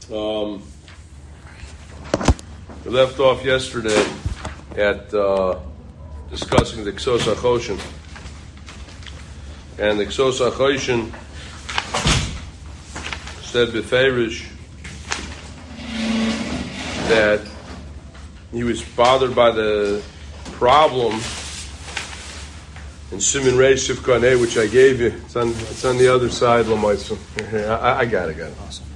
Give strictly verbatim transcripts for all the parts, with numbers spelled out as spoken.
Um, we left off yesterday at uh, discussing the Ksos HaChoshen. And the Ksos HaChoshen said beferish that he was bothered by the problem in Siman Reish Sifkei Hey, which I gave you. It's on, it's on the other side, Lamaisa. I, I got it, got it. Awesome.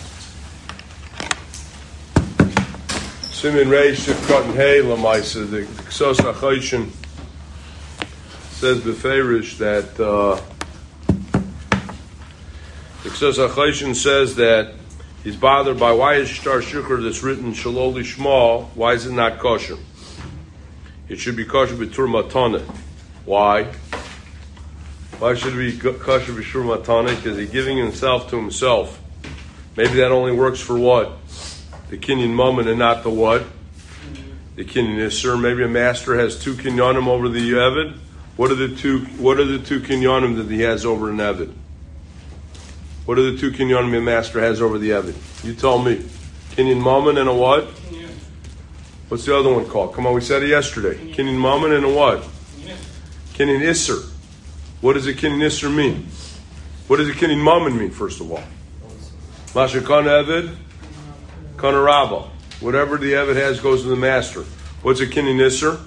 Siman Reish Sifkei Hey, Lamaisa. The Ksos HaChoshen says beferish that uh, the Ksos HaChoshen says that he's bothered by why is Shtar Shikr that's written Shalol Lishma, why is it not kosher? It should be kosher b'tur matana. Why? Why should it be kosher b'tur matana? Because he's giving himself to himself. Maybe that only works for what? The kinyan mammon and not the what? The kinyan isser. Maybe a master has two kinyanim over the eved. What are the two? What are the two kinyanim that he has over an eved? What are the two kinyanim a master has over the eved? You tell me. Kinyan mammon and a what? Yeah. What's the other one called? Come on, we said it yesterday. Yeah. Kinyan mammon and a what? Yeah. Kinyan isser. What does a kinyan isser mean? What does a kinyan mammon mean, first of all? Masha kana eved, kana rabba. Whatever the eved has goes to the master. What's a kinyan isser?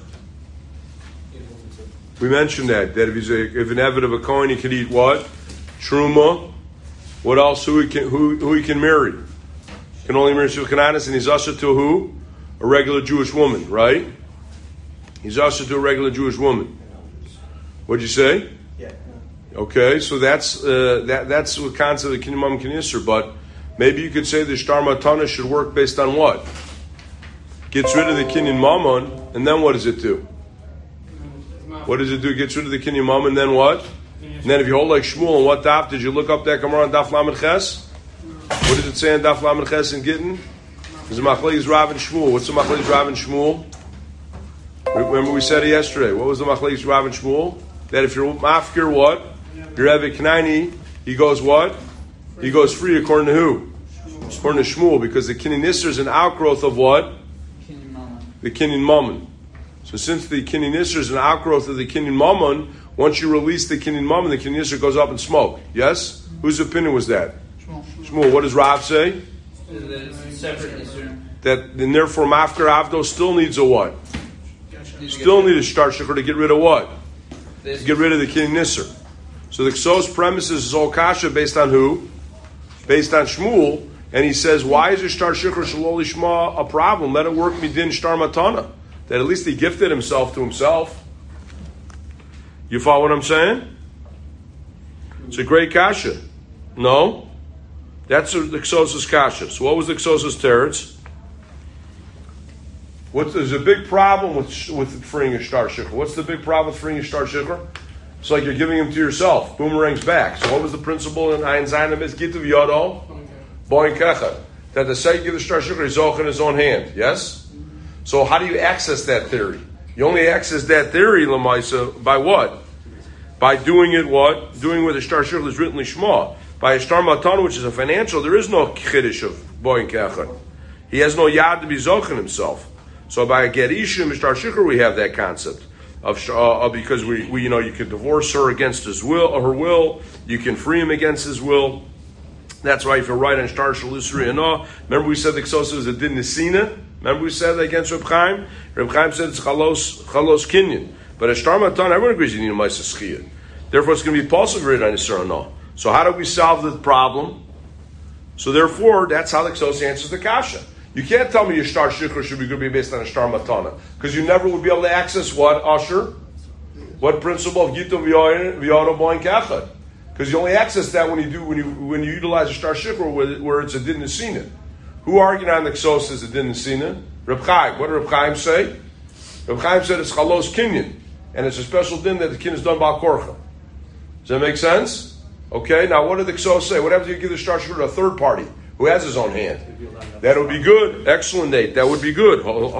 We mentioned that. That if he's a, if an eved of a coin, he could eat what? Truma. What else? Who he can who who he can marry? He can only marry Shulchananis, and he's usher to who? A regular Jewish woman, right? He's usher to a regular Jewish woman. What'd you say? Yeah. Okay, so that's uh, that that's what concept of kinyan mammon kinyan isser. But maybe you could say the shtar matana should work based on what? Gets rid of the kinyan mammon, and then what does it do? What does it do? It gets rid of the kinyan mammon, and then what? And then if you hold like Shmuel, on what daf did you look up that Gemara on Daf Lamed Ches? What does it say on Daf Lamed Ches in Gittin? There's a Machlekes Rav and Shmuel. What's the Machlekes Rav and Shmuel? Remember we said it yesterday. What was the Machlekes Rav and Shmuel? That if you're mafkir what? You're Eved Knaini, he goes what? He goes free according to who? According to Shmuel, because the kinyan isser is an outgrowth of what? The kinyan mammon. So since the kinyan isser is an outgrowth of the kinyan mammon, once you release the kinyan mammon, the kinyan isser goes up in smoke. Yes? Whose opinion was that? Shmuel. Shmuel. What does Rav say? That and therefore mafkir avdo still needs a what? Still need a shtar shikr to get rid of what? To get rid of the kinyan isser. So the Ksos premises is all kasha based on who? Based on Shmuel. And he says, why is a shtar shikr shalol lishma a problem? Let it work midin shtar matana. That at least he gifted himself to himself. You follow what I'm saying? It's a great kasha. No? That's the Ksos' kasha. So what was the Ksos' teretz? What's, there's a big problem with with freeing a shtar shikr. What's the big problem with freeing a shtar shikr? It's like you're giving him to yourself. Boomerang's back. So what was the principle in Ayin Zayin is Gitav Yodo? Boin Kechad. That the second give the shtar shikr is in his own hand. Yes? So how do you access that theory? You only access that theory, Lamaisa, by what? By doing it what? Doing what the shtar shikr is written lishma. By a shtar matana, which is a financial, there is no chiddush of boin kechad. He has no yad to be zochen himself. So by a get ishim shtar shikr, we have that concept of uh, because we, we you know you can divorce her against his will or her will. You can free him against his will. That's why if you're right on shtar shalusri and all. Remember we said the Ksos is a din nesina. Remember we said that against Reb Chaim? Reb Chaim said it's chalos, chalos kinyan. But a shtar matan, everyone agrees you need a ma'aseh schiyah. Therefore it's going to be possible to on Yisrael no. So how do we solve the problem? So therefore, that's how the Ksos answers the kasha. You can't tell me your shtar shikr should be going to be based on a shtar matana. Because you never would be able to access what, Usher? What principle of Gitav Yodo Boin Kechad? Because you only access that when you do when you when you utilize a shtar shikr where, where it's a din nesina. Who argued on the Ksos as a din nesina? Reb Chaim. What did Reb Chaim say? Reb Chaim said it's chalos kinyan, and it's a special din that the kin is done by korcha. Does that make sense? Okay. Now, what did the Ksos say? What happens if you give the shtar shikr to a third party who has his own hand? That would be good. Excellent, Nate. That would be good.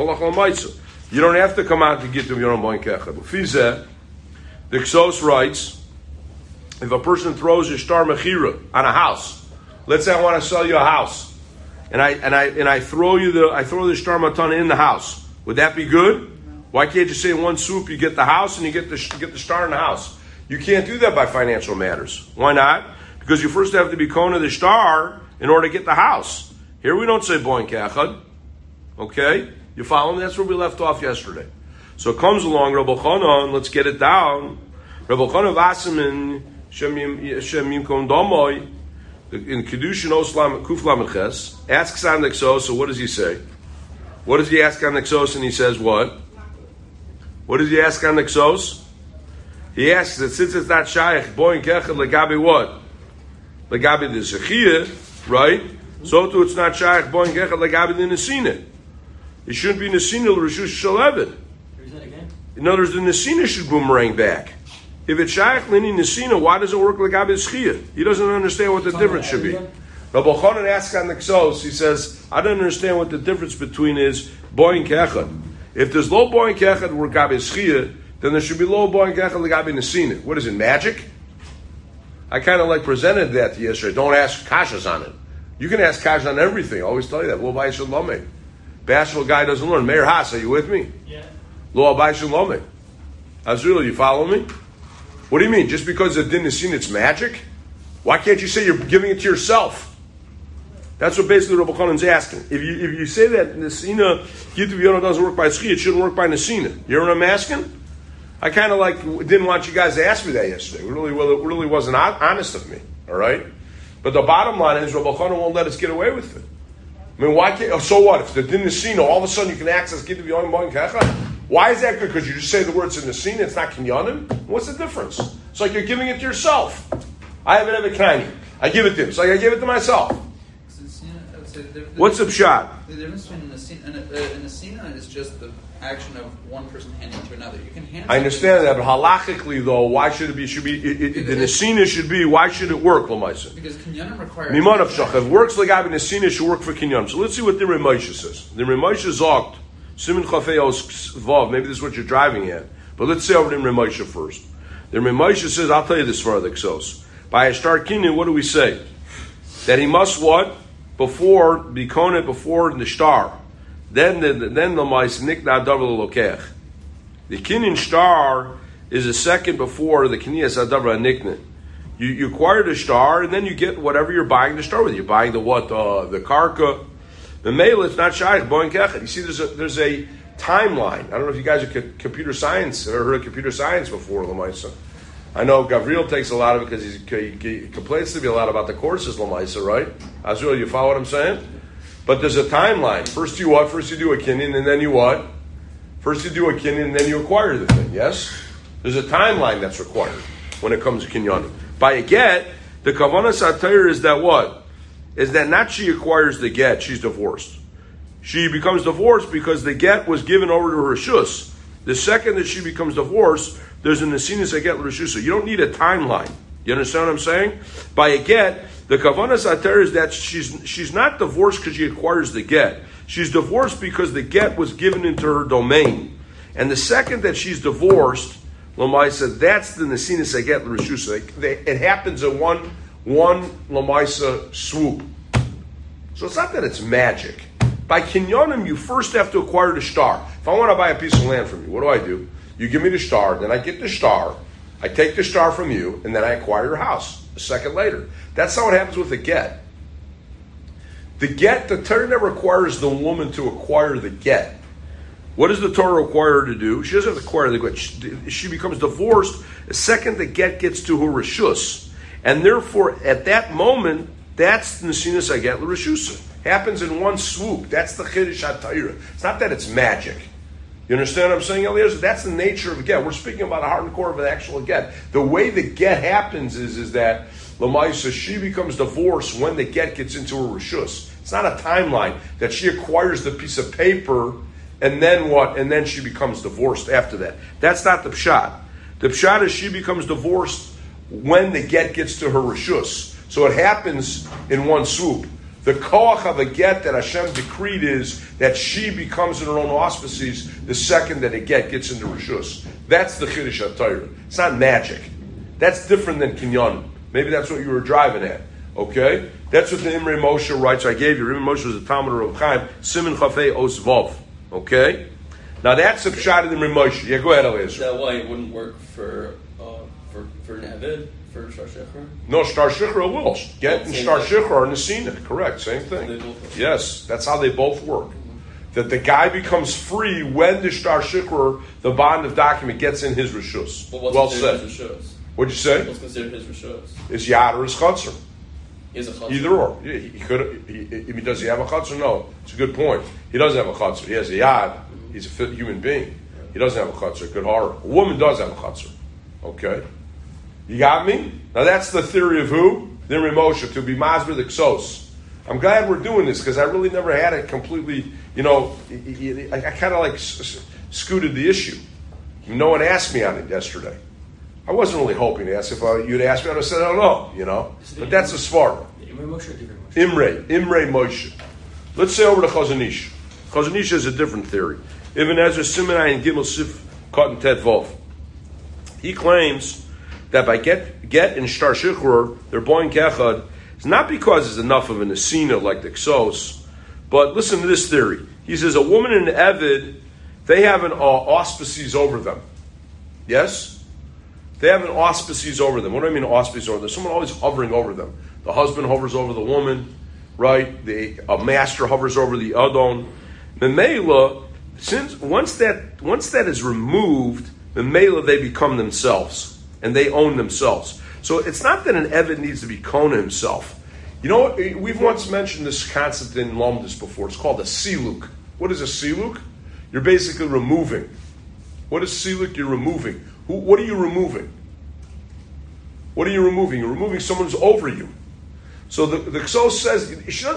You don't have to come out to get to your own boin kechad. The Ksos writes, if a person throws a shtar mechira on a house, let's say I want to sell you a house, and I and I and I throw you the I throw the shtar matana in the house. Would that be good? No. Why can't you say in one swoop you get the house and you get the get the shtar in the house? You can't do that by financial matters. Why not? Because you first have to be kona the shtar in order to get the house. Here we don't say boin kechad. Okay, you follow me? That's where we left off yesterday. So it comes along Rabbi Chanan. Let's get it down. Rabbi Chanan Vasimin Shemim Kom Domoy in Kedushin Oslam Kuflam Ches asks on Nexos. So what does he say? What does he ask on Nexos? And he says what? What does he ask on Nexos? He asks that since it's not shaykh boin kechad legabi what? Legabi the zechiyah, right? So too it's not shaykh boin kechad legabi the nesina. It shouldn't be nesina l'rishus shalevet. In other words, the nesina should boomerang back. If it's shaykh lini nesina, why does it work legabi zechiyah? He doesn't understand what the difference should be. Rabbi Chanan asks on the Ksos, he says, I don't understand what the difference between is boin kechad. If there's low boin kechad legabi zechiyah, then there should be low boin kechad legabi nesina. What is it, magic? I kind of like presented that to you yesterday. Don't ask kashas on it. You can ask kashas on everything. I always tell you that. Lo abai shel lomei. Bashful guy doesn't learn. Meir Haas, are you with me? Yeah. Lo abai shel lomei. Azriel, you follow me? What do you mean? Just because the din nesina, it's magic? Why can't you say you're giving it to yourself? That's what basically Rabbi Chanan's asking. If you if you say that nesina Gitav Yono doesn't work by tzchi, it shouldn't work by nesina. You know what I'm asking? I kind of like didn't want you guys to ask me that yesterday. It really, well, it really wasn't honest of me. All right, but the bottom line is Rabbi Chanan won't let us get away with it. I mean, why can't? So what? If the din nesina, all of a sudden you can access Gitav Yono boin kechad. Why is that good? Because you just say the words in nesina. It's not kinyanim. What's the difference? It's like you're giving it to yourself. I have it every kind. I give it to him. It's like I give it to myself. What's the pshat? The difference between a nesina and a, a nesina is just the action of one person handing to another. You can hand. I understand that, but halachically though, why should it be? Should be it, it, the nesina should be? Why should it work, Lamaisa? Because kinyanim requires. Miman of shach. If it works like Abin nesina, should work for kinyanim. So let's see what the Ramosha says. The Ramosha zogt Simin Chafeos Vav. Maybe this is what you're driving at, but let's say over the Ramosha first. The Ramosha says, I'll tell you this for the Ksos. By a star kinyan, what do we say? That he must what? Before be konet before the star, then the then the mice nikna double lokech. The kinyan star is a second before the kiniyas adavra nikna. You you acquire the star and then you get whatever you're buying the star with. You're buying the what uh, the karka, the mail. It's not shaykh boin kechet. You see, there's a there's a timeline. I don't know if you guys are co- computer science or heard of computer science before, Lamaisa. I know Gavriel takes a lot of it because he's, he, he complains to me a lot about the courses, Lamaisa, right? Azriel, you follow what I'm saying? But there's a timeline. First you what? First you do a kinyan and then you what? First you do a kinyan and then you acquire the thing, yes? There's a timeline that's required when it comes to kinyanim. By a get, the kavanah satire is that what? Is that not she acquires the get, she's divorced. She becomes divorced because the get was given over to her shus. The second that she becomes divorced, there's a nesinus aget l'reshusa. You don't need a timeline. You understand what I'm saying? By a get, the kavanah sater is that she's she's not divorced because she acquires the get. She's divorced because the get was given into her domain. And the second that she's divorced, Lamaisa, that's the nesinus aget l'reshusa. It happens in one one Lamaisa swoop. So it's not that it's magic. By kinyonim, you first have to acquire the star. If I want to buy a piece of land from you, what do I do? You give me the star, then I get the star, I take the star from you, and then I acquire your house a second later. That's how it happens with the get. The get, the Torah never requires the woman to acquire the get. What does the Torah require her to do? She doesn't have to acquire the get. She, she becomes divorced the second the get gets to her reshus. And therefore, at that moment, that's the nesinas aget l'reshusa. Happens in one swoop. That's the Chiddush HaTorah. It's not that it's magic. You understand what I'm saying, Eliezer? That's the nature of a get. We're speaking about a heart and core of an actual get. The way the get happens is, is that Lamaisa, she becomes divorced when the get gets into her reshus. It's not a timeline that she acquires the piece of paper and then what? And then she becomes divorced after that. That's not the pshat. The pshat is she becomes divorced when the get gets to her reshus. So it happens in one swoop. The koach of a get that Hashem decreed is that she becomes in her own auspices the second that a get gets into reshus. That's the Chiddush HaTorah. It's not magic. That's different than kinyan. Maybe that's what you were driving at. Okay? That's what the Imre Moshe writes. I gave you. Imre Moshe was a Talmud of Chaim. Simin Chafei Os Vav. Okay? Now that's a pshat of the Imre Moshe. Yeah, go ahead, Eliezer. Is that why it wouldn't work for uh, for for an Eved, for Shtar Shechor? No, Shtar Shechor will. Get and Shtar Shechor are Nesina. Correct, same thing. They both Yes, that's how they both work. That the guy becomes free when the Shtar Shechor, the bond of document, gets in his Rishus. Well, what's well considered said. his Rishus? What'd you say? What's considered his Rishus? Is Yad or his Chatzar? Is a Chatzar. Either or. Yeah, he could. He, he, does he have a Chatzar? No. It's a good point. He doesn't have a Chatzar. He has a Yad. He's a fit human being. He doesn't have a Chatzar. Good horror. A woman does have a Chatzar. Okay? You got me? Now that's the theory of who? The Imre Moshe, to be Masber the Ksos. I'm glad we're doing this because I really never had it completely, you know, I, I kind of like scooted the issue. No one asked me on it yesterday. I wasn't really hoping to ask. If I, you'd asked me, I would have said, I don't know, you know. But that's a Svara. Imre Moshe or different Moshe? Imre, Imre Moshe. Let's say over to Chazon Ish. Chazon Ish is a different theory. Ibn Ezra Simonai and Gimel Sif Cotton Tet Vov. He claims that by get get in Shtar Shechor, they're boing kechad. It's not because it's enough of an asina like the Ksos, but listen to this theory. He says a woman and an Evid, they have an uh, auspices over them. Yes? They have an auspices over them. What do I mean auspices over them? There's someone always hovering over them. The husband hovers over the woman, right? The a master hovers over the Adon. Memela, since once that once that is removed, Memela they become themselves and they own themselves. So it's not that an Evid needs to be Kona himself. You know, we've once mentioned this concept in Lomdus before. It's called a siluk. What is a siluk? You're basically removing. What is siluk? You're removing. Who, what are you removing? What are you removing? You're removing someone who's over you. So the, the Ksos says,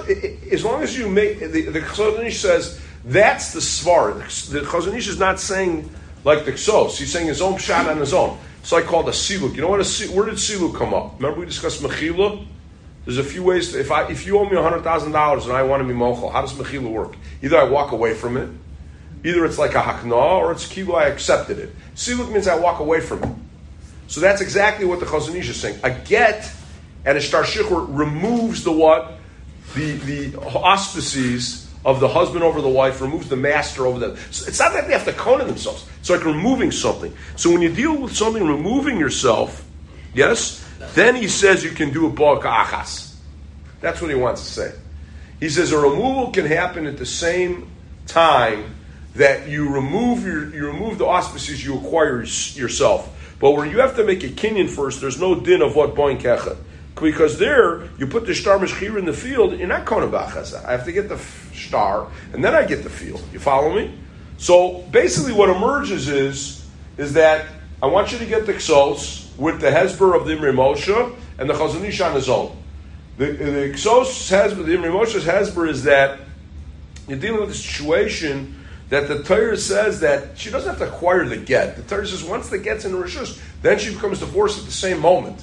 as long as you make, the, the Chazon Ish says, that's the Svar. The Chazon Ish is not saying like the Ksos. He's saying his own pshat on his own. It's like called a siluk. You know what? A, where did siluk come up? Remember we discussed mechila. There's a few ways. To, if I if you owe me a hundred thousand dollars and I want to be mochel, how does mechila work? Either I walk away from it, either it's like a hakna, or it's kilo I accepted it. Siluk means I walk away from it. So that's exactly what the Chazon Ish is saying. A get and a Shtar Shechor removes the what the the auspices of the husband over the wife, removes the master over them. So it's not that they have to kona themselves. It's like removing something. So when you deal with something removing yourself, yes, then he says you can do a bo ka'achas. That's what he wants to say. He says a removal can happen at the same time that you remove your you remove the auspices you acquire yourself. But where you have to make a kinyan first, there's no din of what boing kechad. Because there, you put the shtar meshchira in the field, you're not kona b'achasa. I have to get the shtar, and then I get the field. You follow me? So basically what emerges is, is that I want you to get the Ksos with the Hezber of the Imre Moshe and the Chazon Ish on his own. The, the Ksos Hezber, the Imre Moshe's Hezber is that you're dealing with a situation that the Torah says that she doesn't have to acquire the get. The Torah says once the get's in the Rishus, then she becomes divorced at the same moment.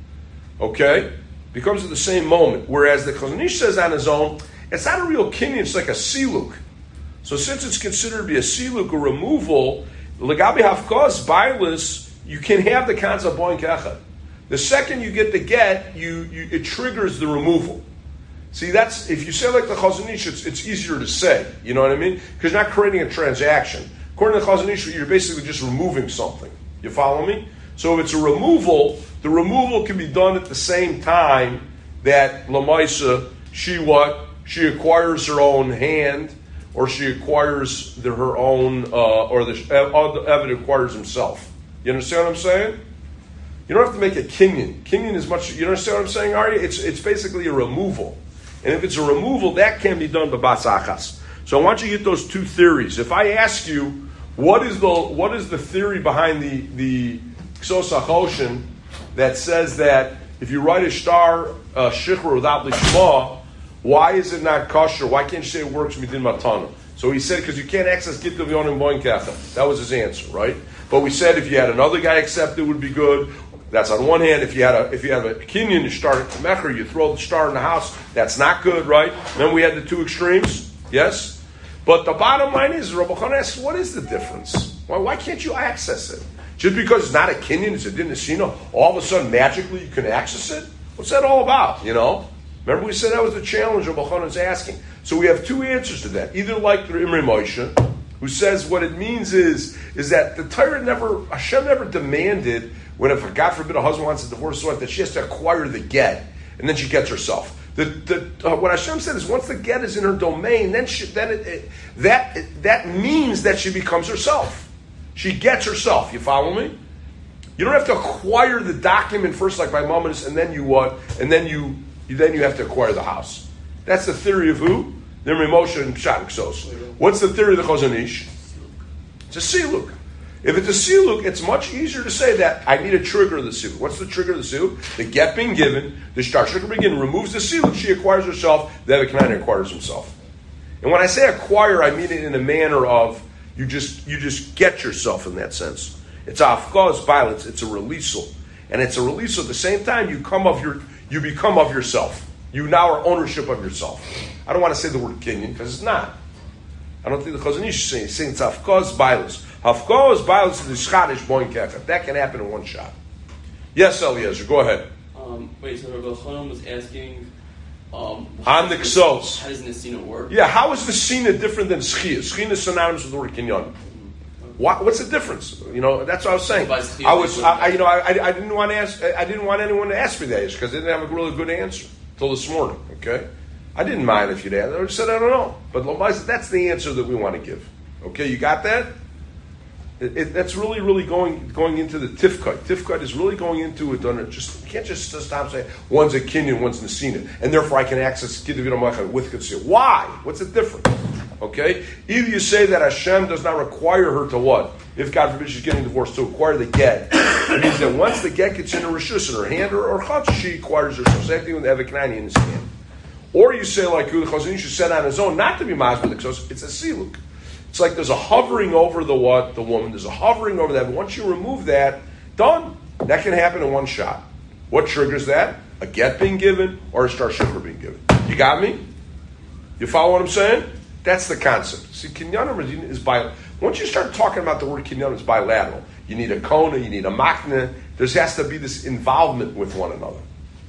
Okay? Becomes at the same moment. Whereas the Chazon Ish says on his own, it's not a real kinyan, it's like a siluk. So since it's considered to be a siluk, a removal, legabi hafkos, bailis, you can have the concept of boing kechad. The second you get the get, you, you it triggers the removal. See, that's, if you say like the Chazon Ish, it's, it's easier to say. You know what I mean? Because you're not creating a transaction. According to the Chazon Ish, you're basically just removing something. You follow me? So if it's a removal, the removal can be done at the same time that Lamaisa, she what? She acquires her own hand, or she acquires the, her own, uh, or the Evid acquires himself. You understand what I'm saying? You don't have to make a kinyan. Kinyan is much, you understand what I'm saying, are you? It's, it's basically a removal. And if it's a removal, that can be done by bas achas. So I want you to get those two theories. If I ask you, what is the what is the theory behind the, the Ksos HaChoshen that says that if you write a shtar uh, shechor without lishma, why is it not kosher? Why can't you say it works midin matana? So he said because you can't access git of yon and boing kacham. That was his answer, right? But we said if you had another guy accept it would be good. That's on one hand. If you had a if you have a kinyan to start at mecher, you throw the star in the house. That's not good, right? Then we had the two extremes, yes. But the bottom line is, Rabbi Chana asks, what is the difference? Why why can't you access it? Just because it's not a kinyan, it's a din nesina, all of a sudden magically you can access it? What's that all about? You know, Remember we said that was the challenge of Elchonan's asking. So we have two answers to that. Either like the Imrei Moshe, who says what it means is, is that the Torah never, Hashem never demanded when if, God forbid, a husband wants to divorce his wife, that she has to acquire the get, and then she gets herself. The, the, uh, what Hashem said is once the get is in her domain, then, she, then it, it, that, it, that means that she becomes herself. She gets herself. You follow me? You don't have to acquire the document first, like my mom is, and then you what? And then you, you then you have to acquire the house. That's the theory of who? The Moshe and Pshat and Ksos. What's the theory of the Chazon Ish? It's a siluk. If it's a siluk, it's much easier to say that I need a trigger of the siluk. What's the trigger of the siluk? The get being given, the shtar shikr being given, removes the siluk, she acquires herself, the Eved Kanani acquires himself. And when I say acquire, I mean it in a manner of you just you just get yourself in that sense. It's a afkaz violence, it's a releasal. And it's a releasal at the same time you come of your you become of yourself. You now are ownership of yourself. I don't want to say the word kinyan because it's not. I don't think the Chazon Ish is saying, saying it's hafkaz violence. Hafkaz violence is the Scottish boing kefet. That can happen in one shot. Yes, Eliezer, go ahead. Um, wait, so Rabbi Chanan was asking um, on the Ksos. How does Nesina work? Yeah, how is Nesina different than Schia? Schia is synonymous with the word kinyan. What, what's the difference? You know, that's what I was saying. I was, I, I, you know, I, I didn't want to ask. I didn't want anyone to ask me that because they didn't have a really good answer till this morning. Okay, I didn't mind if you'd ask. I just said I don't know, but that's the answer that we want to give. Okay, you got that? It, it, that's really, really going going into the tifkut. Tifkut is really going into it. On it just you can't just stop saying one's a kinyan, one's nesina, and therefore I can access kidduv yom with kitsir. Why? What's the difference? Okay, either you say that Hashem does not require her to what? If God forbid she's getting divorced, to acquire the get. It means that once the get gets in her rishus in her hand or, or chutz, she acquires herself. Same thing with the Eved Kanani in his hand. Or you say like the Chazon Ish said on his own, not to be masbid because it's a siluk. It's like there's a hovering over the what? The woman. There's a hovering over that. But once you remove that, done. That can happen in one shot. What triggers that? A get being given or a shtar shikr being given. You got me? You follow what I'm saying? That's the concept. See, kinyan is bi. Once you start talking about the word kinyan, it's bilateral. You need a kona, you need a makna. There has to be this involvement with one another.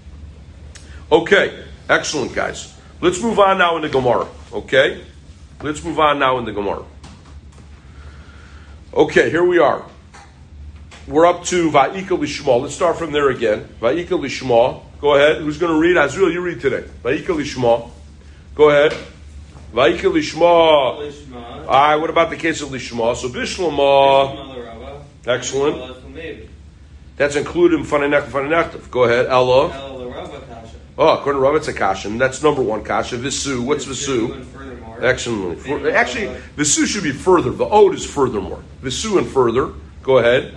Okay, excellent, guys. Let's move on now into Gemara. Okay? Let's move on now into Gemara. Okay, here we are. We're up to Va'ika Lishma. Let's start from there again. Va'ika Lishma. Go ahead. Who's going to read? Azriel, you read today. Va'ika Lishma. Go ahead. Va'ika Lishma. All right, what about the case of Lishma? So Bishlama. Excellent. That's included in Fananech and Fananechtav. Go ahead. Ella. Oh, according to Rav, it's a kasha. And that's number one kasha. Visu. What's Visu? Excellent. For, actually, Visu should be further. The ode is furthermore. Visu and further. Go ahead.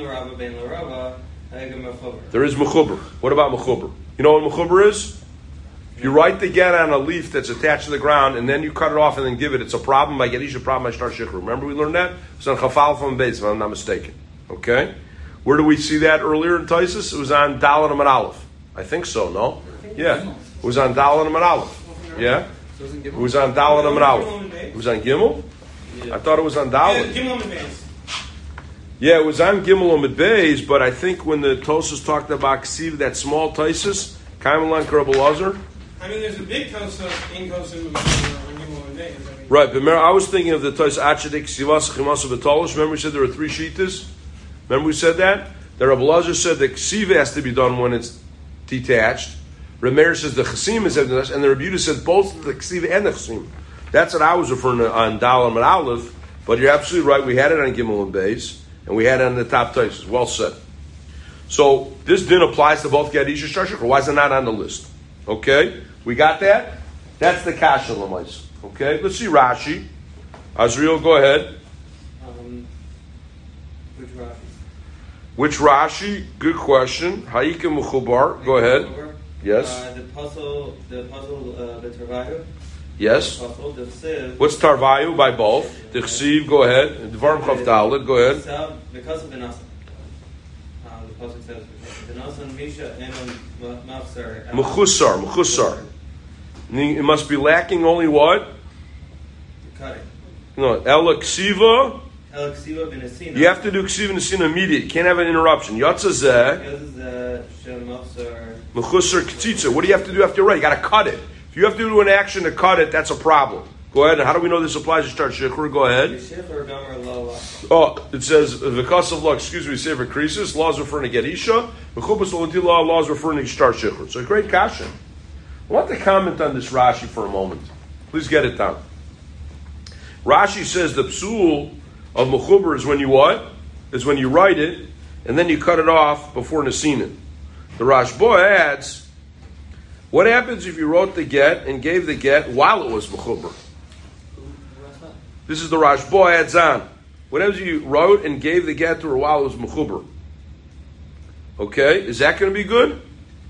There is mechuber. What about mechuber? You know what mechuber is? If you write the get on a leaf that's attached to the ground and then you cut it off and then give it, it's a problem by Gedish, a problem by Shtar Shikr. Remember we learned that? It's on Chafal from Beis, if I'm not mistaken. Okay? Where do we see that earlier in Taisus? It was on Dalet and Aleph. I think so, no? Yeah. It was on Dalet and Aleph. Yeah? It was on Dalet and Aleph. It was on Gimel? I thought it was on Dalet. Yeah, it was on Gimel and Beis, but I think when the Tosas talked about Ksiv, that small Taisus, Kaimelan Karabalazer. I mean, there's a big Tosas in Tosas on Gimel and Beis. Right, but remember, I was thinking of the Tos Achadik Sivas Chimasa Betolish. Remember we said there were three Shitas? Remember we said that? The Rabbi Lazar said the Ksiv has to be done when it's detached. Rameir says the Chasim is detached, and the Rabbi Yehuda says both the Ksiv and the Chasim. That's what I was referring to on Dalam and Aleph, but you're absolutely right. We had it on Gimel and Beis, and we had it on the top Tos. Well said. So this din applies to both Gadish and Shtar Shikr. Why is it not on the list? Okay? We got that? That's the Kasha Lamais. Okay? Let's see Rashi. Azriel, go ahead. Um, which Rashi? Which Rashi? Good question. Haika Mechubar. Go ahead. Yes. Uh, the puzzle, the puzzle, uh, the Tarvayu. Yes. The puzzle, the Siv. What's Tarvayu by both? The Chsiv, go ahead. Dvarim Chav Dalet, go ahead. Because of the Nasa. Uh, the puzzle says, the Nasa and Misha and Mafsar. Mechusar, Mechusar. It must be lacking only what? Cutting. No, Ela Ksiva El Ksiva B'Nesina. You have to do ksiv nesina immediate. You can't have an interruption. Yatza zeh Yotze Shem Machzor. mechusar k'tzitza. What do you have to do after you write? You got to cut it. If you have to do an action to cut it, that's a problem. Go ahead. And how do we know this applies to start shikhr? Go ahead. Yishifer Gomer Lo. Oh, it says because of law. Excuse me. Say for krisis. Law is referring to get isha. Mechubas l'lantil law. Law is referring to start shikhr. So a great kasha. I want to comment on this Rashi for a moment. Please get it down. Rashi says the psul of mechuber is when you what? Is when you write it and then you cut it off before nesina. The Rashba adds, what happens if you wrote the get and gave the get while it was mechuber? This is the Rashba adds on. What happens if you wrote and gave the get to her while it was mechuber? Okay, is that going to be good?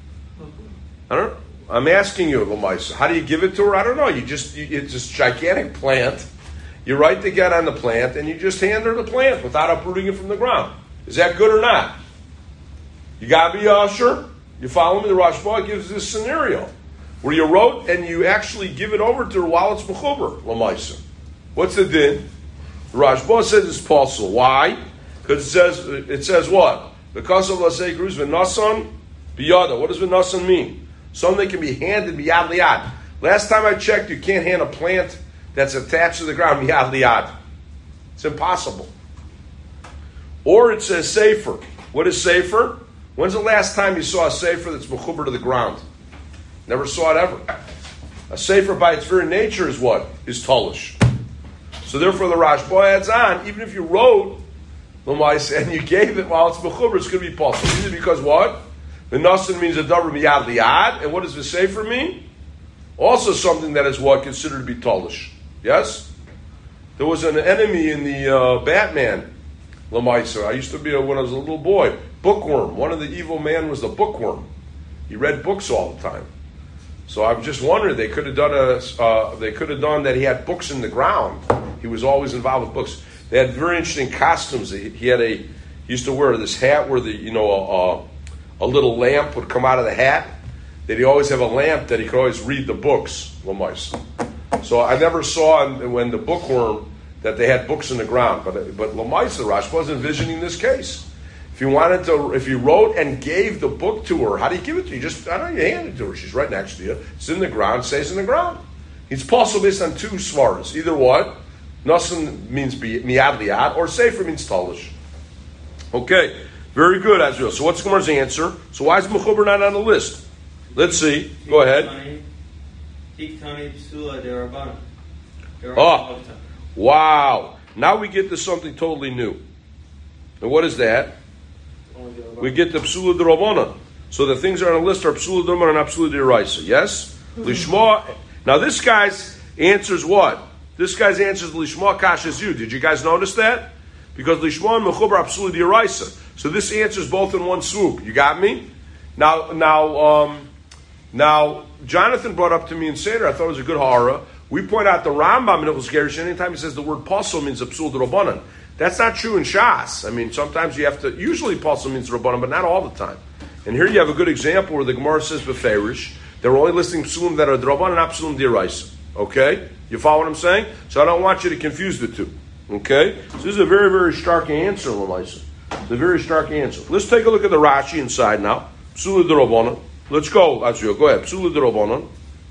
I don't know. I'm asking you, Lamaisa, how do you give it to her? I don't know. You just, you, it's this gigantic plant. You write the get on the plant, and you just hand her the plant without uprooting it from the ground. Is that good or not? You got to be uh, sure. You follow me? The Rashba gives this scenario where you wrote and you actually give it over to her while it's mechuber, Lamaisa. What's the din? The Rashba says it's possible. Why? Because it says it says what? Because of Lasei Cruz v'nasan biyada. What does v'nasan mean? Something can be handed miyad liyad. Last time I checked, you can't hand a plant that's attached to the ground miyad liyad. It's impossible. Or it says sefer. What is sefer? When's the last time you saw a sefer that's mechuber to the ground? Never saw it ever. A sefer by its very nature is what? Is talish. So therefore the Rashba adds on, even if you wrote and you gave it while it's mechuber, it's going to be possible. Either because what? The nasan means a davar miyad liyad, and what does the sefer mean? Also something that is what considered to be talish. Yes? There was an enemy in the uh, Batman, Lamaisa. I used to be, a, when I was a little boy, bookworm. One of the evil man was the bookworm. He read books all the time. So I'm just wondering, they could have done a, uh, they could have done that he had books in the ground. He was always involved with books. They had very interesting costumes. He, he had a, he used to wear this hat where the, you know, a, a A little lamp would come out of the hat. That he always have a lamp that he could always read the books. Lamais. So I never saw when the bookworm that they had books in the ground. But but Lamais, the Rash was envisioning this case. If you wanted to, if you wrote and gave the book to her, how do you give it to you? Just I don't know. You hand it to her. She's right next to you. It's in the ground. Stays in the ground. It's possible based on two svaras. Either what? Nasan means miyad liyad, or sefer means talish. Okay. Very good, Azrael. So what's Gemara's answer? So why is mechuber not on the list? Let's see. Go ahead. Oh, wow. Now we get to something totally new. And what is that? We get to psula d'Rabbanan. So the things that are on the list are psula d'Rabbanan and not psula d'Oraisa. Yes? Lishma. Now this guy's answers what? This guy's answers Lishma kash is you. Did you guys notice that? Because Lishma and mechuber are psula d'Oraisa. So this answers both in one swoop. You got me? Now, now, um, now, Jonathan brought up to me in Seder, I thought it was a good hara. We point out the Rambam in Ilchos Gerish, anytime he says the word pasul means a psul d'Rabbanan. That's not true in Shas. I mean, sometimes you have to, usually pasul means Rabbanan, but not all the time. And here you have a good example where the Gemara says beferish, they're only listing psulim that are d'Rabbanan, not psulim d'Oraisa. Okay? You follow what I'm saying? So I don't want you to confuse the two. Okay? So this is a very, very stark answer, Lamaisa. The very stark answer. Let's take a look at the Rashi inside now. Psula d'Rabbanan. Let's go, Azriel. Go ahead. Psula d'Rabbanan.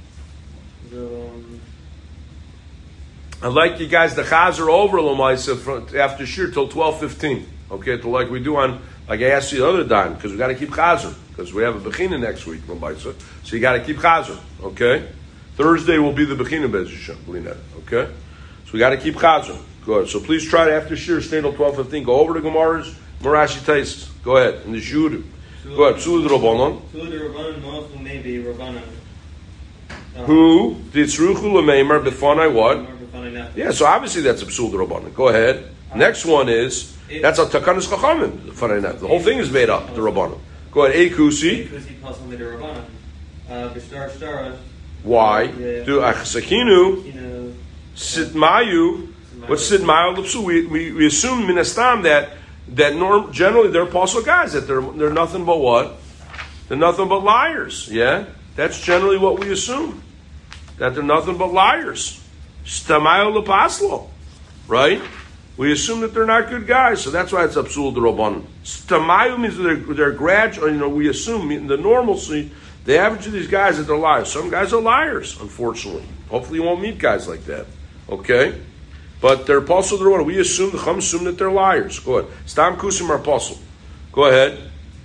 I'd like you guys to chazer over Lamaisa after shir till twelve fifteen. Okay, to like we do on, like I asked you the other time, because we got to keep chazer because we have a bechina next week, Lamaisa. So you got to keep chazer. Okay, Thursday will be the bechina bezisha, okay. So we got to keep chazer. Good. So please try to after shir stay till twelve fifteen. Go over to Gemara's. Marashi Tais. Go ahead. In the Shur. Go ahead. Psula d'Rabbanan. Psula d'Rabbanan mochu maybe Rabbanan. Who? Ditzruchu l'meimar b'fanai what? Yeah, so obviously that's a Psula d'Rabbanan. Go ahead. Next one is, that's a Takanas Chachamim. The whole thing is made up, the Rabbanan. Go ahead. Eikusi. Eikusi pasul d'Rabbanan. B'shtar shtaras. Why? Do Achsakinu. Sitmayu. What's Sitmayu l'psu? We, we, we assume minastam that that norm, generally they're apostle guys, that they're they're nothing but what? They're nothing but liars. Yeah? That's generally what we assume. That they're nothing but liars. Stamayo lepaslo. Right? We assume that they're not good guys, so that's why it's Absul D'Rabbanan. Stamayu means they're, they're gradual, you know, we assume in the normalcy, the average of these guys that they're liars. Some guys are liars, unfortunately. Hopefully you won't meet guys like that. Okay? But they're apostle D'Rabbanan. We assume, the Chum assume that they're liars. Go ahead. Stam Kusim are apostle. Go ahead.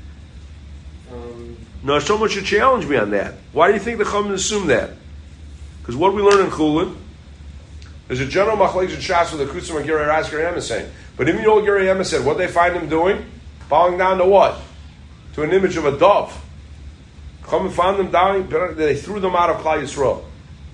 Um, No, someone should challenge me on that. Why do you think the Chum assume that? Because what do we learn in Chulin? There's a general machlekes in Shas with the Kusim and Geri Raz Geri Emes saying. But even the old Geri Emes said, what they find them doing? Bowing down to what? To an image of a dove. Chum found them down, they threw them out of Klal Yisrael.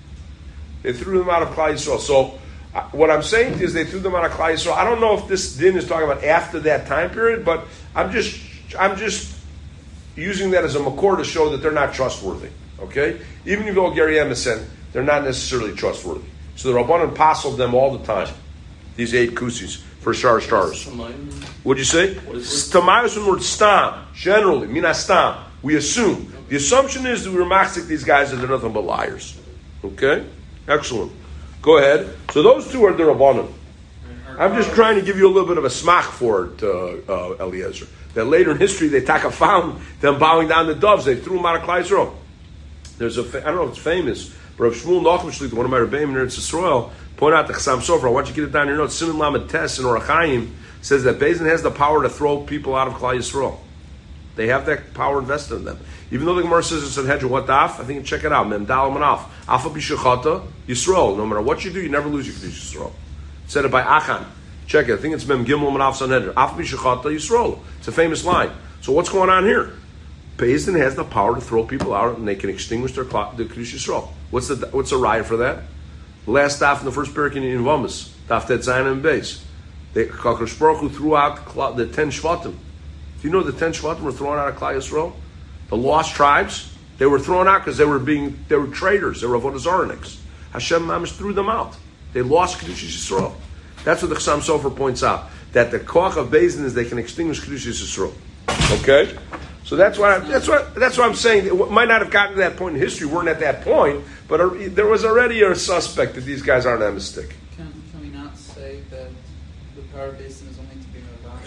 They threw them out of Klal Yisrael. So, uh, what I'm saying is they threw them out of Klal Yisrael. I don't know if this din is talking about after that time period, but I'm just, I'm just using that as a makor to show that they're not trustworthy. Okay? Even if old Geri Emes said, they're not necessarily trustworthy. So the Rabbanan passled them all the time. These eight kusis for shar stars. What'd you say? Stamayos from the word stam. Generally, mina stam. We assume. The assumption is that we machzik these guys that they're nothing but liars. Okay? Excellent. Go ahead. So those two are the Rabbanan. I'm just trying to give you a little bit of a smach for it, uh, uh, Eliezer. That later in history they taka found them bowing down the doves. They threw them out of Klal Yisrael. There's a, I don't know if it's famous, but Rav Shmuel Nachum Shlit, one of my Rebbeim in Eretz Yisrael, point out the Chassam Sofer. I want you to get it down in your notes. Simon Lamed Tes in Orach Chaim says that Beis Din has the power to throw people out of Klal Yisrael. They have that power invested in them. Even though the Gemara says it's in Hedron, what daf? I think you can check it out. Mem Dal Manaf. Afa Bishachata Yisrael. No matter what you do, you never lose your Kedush Yisrael. Said it by Achan. Check it. I think it's Mem Gimel Manaf Sanhedrin. Afa Bishachata Yisrael. It's a famous line. So what's going on here? Beis Din has the power to throw people out, and they can extinguish their the Kedush Yisrael. What's the what's the riot for that? The last daf in the first parak in Vamas, daf Tet Zayin and Beis. They Kadosh Baruch Hu threw out the ten Shvatim. Do you know the ten Shvatim were thrown out of Klal Yisrael? The lost tribes, they were thrown out because they were being they were traitors. They were avodah zarniks. Hashem Mamish threw them out. They lost Kedush Yisrael. That's what the Chassam Sofer points out. That the koach of Beis Din is they can extinguish Kedush Yisrael. Okay. So that's why that's what that's what I'm saying. It might not have gotten to that point in history. We weren't at that point, but a, there was already a suspect that these guys aren't emistic. Can, can we not say that the power basin is only to be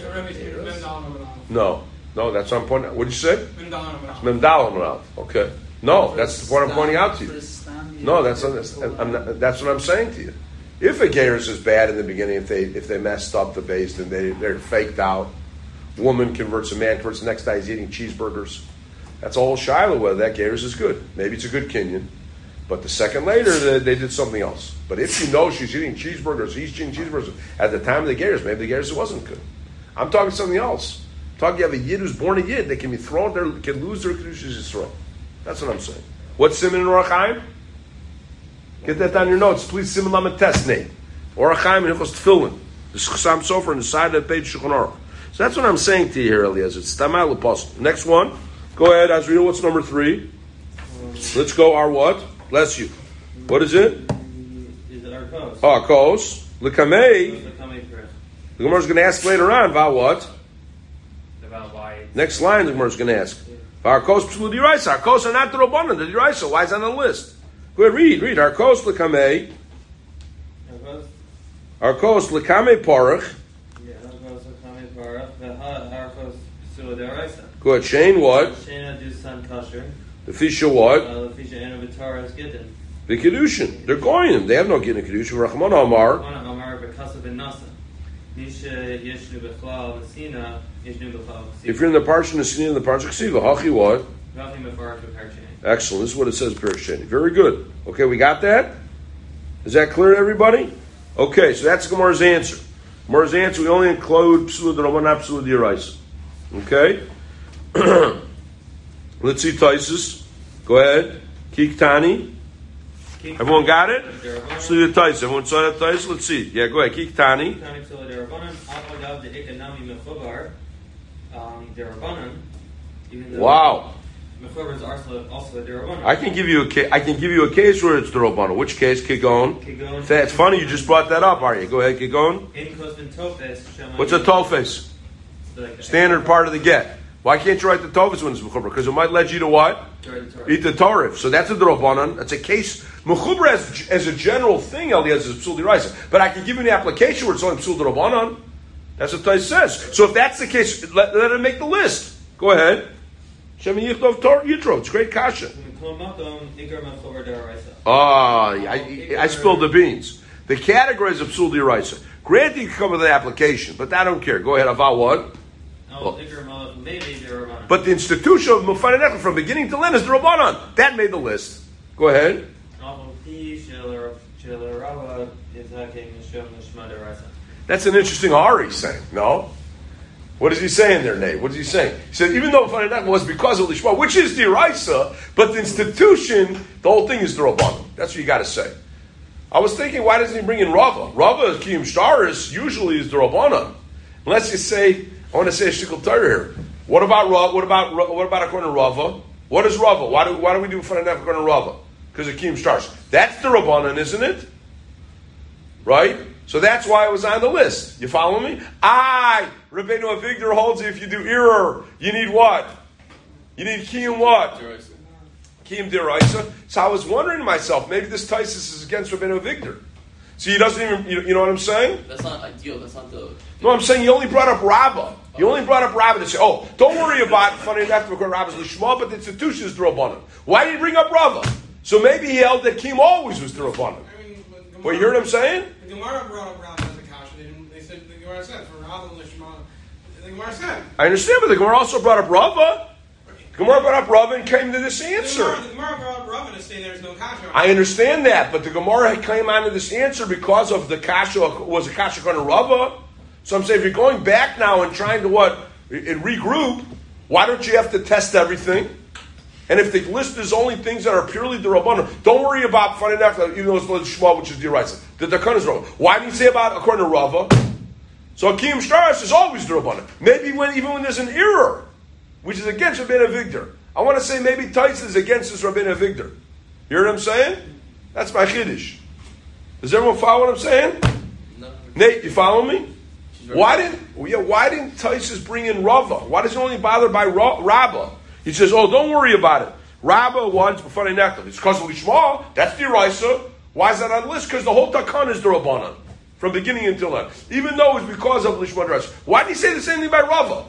Mevach? No, no, that's what I'm pointing out. What did you say? Memdalim. Memdalim. Okay. No, that's the point I'm pointing out to you. No, that's that's, I'm not, that's what I'm saying to you. If a Geras is bad in the beginning, if they if they messed up the base, then they they're faked out. Woman converts a man, converts the next guy, he's eating cheeseburgers. That's a whole Shiloh whether that Geras is good. Maybe it's a good Kenyan. But the second later, they, they did something else. But if you know she's eating cheeseburgers, he's eating cheeseburgers, at the time of the Geras, maybe the Geras wasn't good. I'm talking something else. I'm talking you have a Yid who's born a Yid, they can be thrown, they can lose their Kedushas Yisrael. That's what I'm saying. What's Simon in Orach Chaim? Get that down your notes. Please, Simon Lamed Tes name. Orach Chaim and Hilchos Tefillin. The Chassam Sofer on the side of the page Shulchan Aruch. So that's what I'm saying to you here, Eliezer. It's Tamal Apostle. Next one. Go ahead, Azriel. What's number three? Let's go. Our what? Bless you. What is it? Is it Arkos? Oh, Arkos. L'kamei. L'kamei first. The Gemara's going to ask later on. Va what? About why. Next line the Gemara's going to ask. Arkos p'shul d'iraisa. Arkos are not the Rabbanan. The d'iraisa. Why is it on the list? Go ahead, read. Read. Arkos l'kamei. Arkos. Arkos l'kamei parach. Go ahead, Shane, what? Shana do san kasher. The Fisha what? The Fisha eno v'taras gittin. The Kedushin. They're going. They have no getting a Kedushin. Rachman Amar. Rachman Amar b'kasa b'nasa. Nisha yeshnu b'chlal v'sina yeshnu b'chlal v'sina. If you're in the parsha Nesina in the parsha Ksiva, Hachi what? Rachi mefarach b'parshani. Excellent. This is what it says, Parashani. Very good. Okay, we got that? Is that clear to everybody? Okay, so that's Gemara's answer. Gemara's answer, we only include Psula D'Rabbanan, not Psula D'Oraisa. Okay? Let's see Taisus. Go ahead. Kiktani. Everyone got it? Let's see the Taisus. Everyone saw that Taisus? Let's see. Yeah, go ahead. Kiktani. Kiktani Psula D'Rabbanan. Avodav de'ekanami mechubar. D'Rabbanan. Wow. Mechubar is also also a D'Rabbanan. I can give you a case. I can give you a case where it's D'Rabbanan. Which case? Kigon. Kigon. It's funny you just brought that up, are you? Go ahead, Kigon. In kostin tofes. What's a tofes? Standard part of the get. Why can't you write the Tovas when it's Mechubar? Because it might lead you to what? Eat the Torah. So that's a D'Rabbanan. That's a case. Mechuber as, as a general thing, Eliezer is psul diraisa. But I can give you an application where it's only psul derabanan. That's what Tais says. So if that's the case, let, let it make the list. Go ahead. Shem Yichtov Tor Yitro. It's great kasha. Ah, I, I spilled the beans. The categories of psul diraisa. Granted, you can come with an application, but I don't care. Go ahead. About what? Well, but the institution of Mufananech from beginning to end is the Rabbanan. That made the list. Go ahead. That's an interesting Ari saying. No? What is he saying there, Nate? What is he saying? He said, even though Mufananech was because of Lishma, which is the Raisa, but the institution, the whole thing is the Rabbanan. That's what you got to say. I was thinking, why doesn't he bring in Rava? Rava, Kiyum Shtaris, usually is the Rabbanan. Unless you say, I want to say a shtickle Torah here. What about Rava? What about what about according to Rava? What is Rava? Why do why do we do Fananef according to Rava? Because of Kiyum Shtaris. That's the Rabbanan, isn't it? Right? So that's why it was on the list. You follow me? I, Rabbeinu Avigdor holds if you do error, you need what? You need Kiyum what? Kiyum Deraisa. So I was wondering to myself, maybe this Taisus is against Rabbeinu Avigdor. So he doesn't even, you, you know what I'm saying? That's not ideal. That's not the... No, I'm saying you only brought up Rabbah. You only brought up Rabbah to say, oh, don't worry about funny enough to Rabbah's Lishma, but the institution is the Rabbanan. Why did he bring up Rabbah? So maybe he held that Kiyum always was the Rabbanan. I mean, Well, you hear what I'm saying? The Gemara brought up Rabbah as a kasha. They, didn't, they said, the Gemara said, for Rabbah and Lishma, the Gemara said. I understand, but the Gemara also brought up Rabbah. The Gemara brought up Rabbah and came to this answer. The Gemara, the Gemara brought up Rabbah to say there's no kasha. I understand that, but the Gemara came on to this answer because of the kasha, was a kasha going to Rabbah. So I'm saying, if you're going back now and trying to what, and regroup, why don't you have to test everything? And if the list is only things that are purely the Rabbanan, don't worry about funny enough, even though it's the Shema, which is the Raisa. The Dakan is Rabbah. Why did he say about according to Rava? So Kiyum Shtaris is always the Rabbanan. Maybe when even when there's an error, which is against Rabbeinu Avigdor, I want to say maybe Tais is against this Rabbeinu Avigdor. You hear what I'm saying? That's my chiddush. Does everyone follow what I'm saying? No. Nate, you follow me? Why didn't well, yeah? Why didn't Taisus bring in Rava? Why does he only bother by Ra- Rabbah? He says, "Oh, don't worry about it. Rabbah wants b'fanei nektar. It's because of Lishma. That's the Raisa. Why is that on the list? Because the whole Takan is the Rabbanan from beginning until end. Even though it's because of Lishma Raisa. Why did he say the same thing by Rava?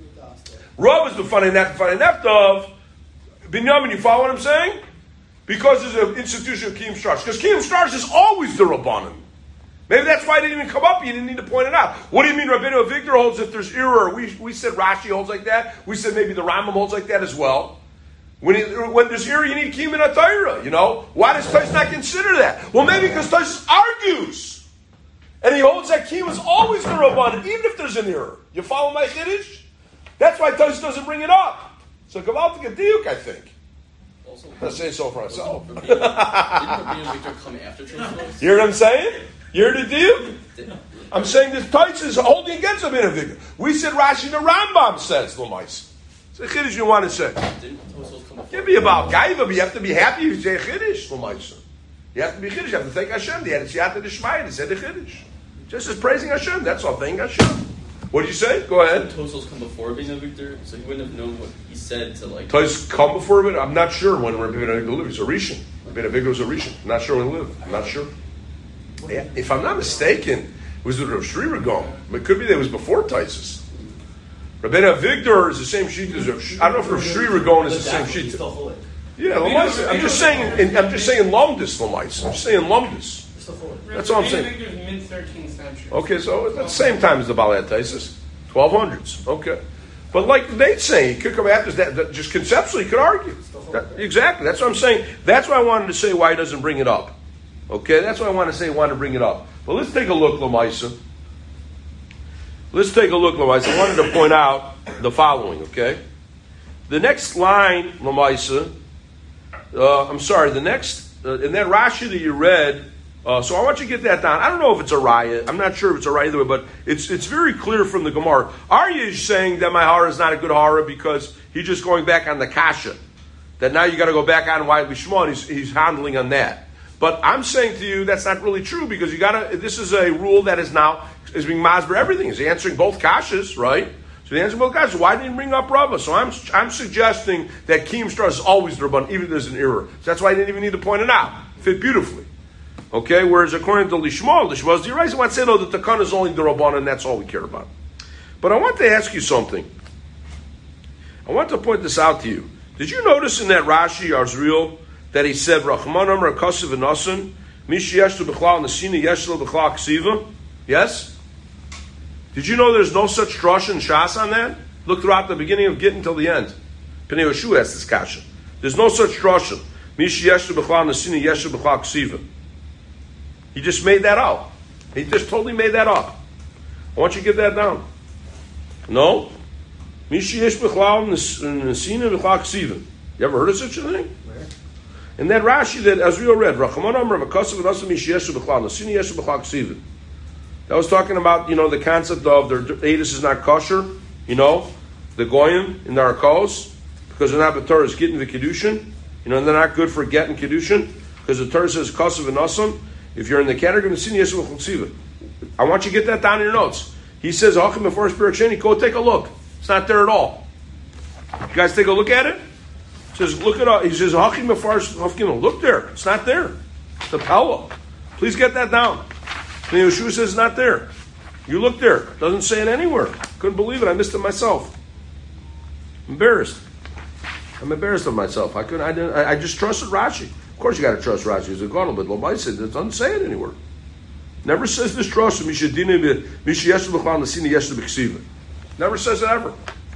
Rava is b'fanei nektar, b'fanei nektar. Binyamin, you follow what I'm saying? Because there's an institution of Kiyum Shtaris. Because Kiyum Shtaris is always the Rabbanan. Maybe that's why it didn't even come up. You didn't need to point it out. What do you mean Rabbeinu Avigdor holds if there's error? We, we said Rashi holds like that. We said maybe the Rambam holds like that as well. When, it, when there's error, you need Kiyum in Atayra, you know? Why does Tais not consider that? Well, maybe because Tais argues. And he holds that Kiyum is always the Rabbanan, even if there's an error. You follow my Kiddush? That's why Tais doesn't bring it up. So Gavaltik Diuk, I think. Also, I'm not saying so for myself. Didn't Rabbeinu Avigdor come after Taisus? You hear what I'm saying? You hear the deal? I'm saying this Tais is holding against Rabbeinu Avigdor. We said Rashi, the Rambam says L'mais. So Chiddush you want to say. Didn't Taisus come Can't be about Gaiva, but you have to be happy if you say Chiddush L'mais. You have to be Chiddush. You have to thank Hashem. They had to Siyata D'Shmaya. They said the Chiddush. Just as praising Hashem. That's all. Thank Hashem. What did you say? Go ahead. Taisus come before Rabbeinu Avigdor, so he wouldn't have known what he said to like. Tais come before it. I'm not sure when Rabbeinu Avigdor lived. He's a Rishon. Rabbeinu Avigdor was a Rishon. I'm not sure when he lived. I'm not sure. Yeah, if I'm not mistaken, it was the Rav Shri Ragon. It could be that it was before Taisus. Rabbeinu Avigdor is the same sheet as Rav Shri. I don't know if Rav Shri Ragon is the same sheet. Yeah, Lamais. I'm just saying. In, I'm just saying Lumdus Lamais. I'm just saying Lumdus. That's all I'm saying. mid thirteenth century. Okay, so at the same time as the Baal Taisus, twelve hundreds. Okay, but like Nate's saying, he could come after that. that just conceptually, he could argue. That, exactly. That's what I'm saying. That's why I wanted to say why he doesn't bring it up. Okay, that's why I want to say I want to bring it up. But let's take a look, Lamaisa. Let's take a look, Lamaisa. I wanted to point out the following, okay? The next line, Lamaisa, uh, I'm sorry, the next, uh, in that Rashi that you read, uh, so I want you to get that down. I don't know if it's a raya. I'm not sure if it's a raya either way, but it's it's very clear from the Gemara. Arya is saying that my hara is not a good hara because he's just going back on the kasha. That now you got to go back on why Lishma, and he's, he's handling on that. But I'm saying to you that's not really true because you got to. This is a rule that is now is being masber everything. Is answering both kashas, right? So the answer both kashas. Why didn't he bring up Rava? So I'm I'm suggesting that Kiyum Shtaris is always the Rabban, even if there's an error. So that's why I didn't even need to point it out. Fit beautifully. Okay, whereas according to Lishma, Lishma is the Yerayis, I want to say, no, the Takana is only the Rabbanan, and that's all we care about. But I want to ask you something. I want to point this out to you. Did you notice in that Rashi, Arzriel, that he said, Rachman Amar Kasav Nasan, Mishi Yeshlu B'chlal Nasina Yeshlu B'chlal Ksiva? Yes? Did you know there's no such drush in Shas on that? Look throughout the beginning of Gittin till the end. Pnei Yoshu asked this kasha. There's no such drush. Mishi Yeshlu B'chlal Nasina Yeshlu B'chlal Ksiva. He just made that up. He just totally made that up. I want you to get that down. No? Mishi Yesh B'chlal Nasina B'chlal Ksiva. You ever heard of such a thing? Where? In that Rashi that Azriel read, Rachamon Amar V'kasav V'nasa Mishi Yesh B'chlal Nasina Yesh B'chlal Ksiva. That was talking about, you know, the concept of their Adis is not kosher, you know, the Goyim in the Arkos, because they're not the Torah is getting the Kedushin, you know, and they're not good for getting Kedushin, because the Torah says Kasav V'nasam. If you're in the category of Nasina Yesh B'chlal Ksiva. I want you to get that down in your notes. He says, Hachim before Spirit Sheni, go take a look. It's not there at all. You guys take a look at it? He says, look at it. He says, Hachim before Hachim, look there. It's not there. It's the Pella. Please get that down. And Yeshua says it's not there. You look there. It doesn't say it anywhere. Couldn't believe it. I missed it myself. Embarrassed. I'm embarrassed of myself. I couldn't. I didn't. I, I just trusted Rashi. Of course, you got to trust Rashi. He's a god, but Lobai said it doesn't say it anywhere. Never says this trust. Never says it ever.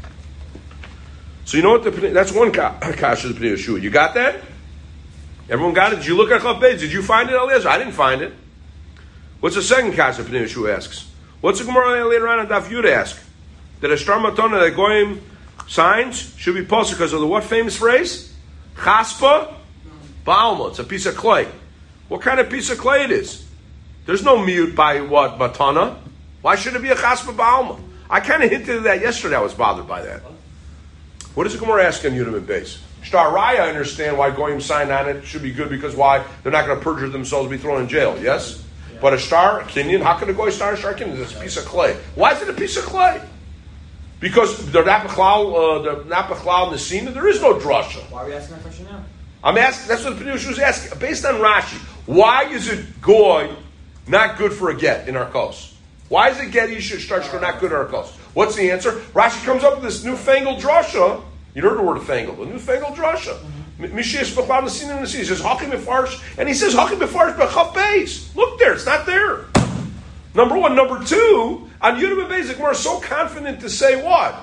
So you know what? The, that's one kasha of the Pnei Yeshua. You got that? Everyone got it? Did you look at Chav Beis? Did you find it, Eliezer? I didn't find it. What's the second kasha Pnei Yeshua asks? What's the Gemara later on in Daf Yud ask? That a Shtar Matana that Goyim signs should be posted because of the what famous phrase? Chaspa Ba'alma. It's a piece of clay. What kind of piece of clay it is? There's no mute by what? Matana. Why should it be a Chaspa Ba'alma? I kind of hinted at that yesterday. I was bothered by that. What does the Gemara ask on Yudam and Beis? Shtar Raya, I understand why Goyim signed on it should be good because why? They're not going to perjure themselves and be thrown in jail. Yes? Yeah. But a Shtar Kenyan, how can a Goy star a Shtar Kenyan? It's a piece of clay. Why is it a piece of clay? Because they're not Bechlal, uh, they're not Bechlal Nesina. There is no drasha. Why are we asking that question now? I'm asking. That's what the Pnei Yeshua was asking. Based on Rashi, why is it Goy not good for a get in our coast? Why is it get Isha Shtar not good in our coast? What's the answer? Rashi comes up with this newfangled drasha. You heard the word fangled. A newfangled drasha. Mishias Bechlal Nesina Nesina. He says Hakim Mefarsh, and he says Hakim Mefarsh B'Chav Beis. Look there, it's not there. Number one. Number two, on Yudam Beis, the Gemara is so confident to say what?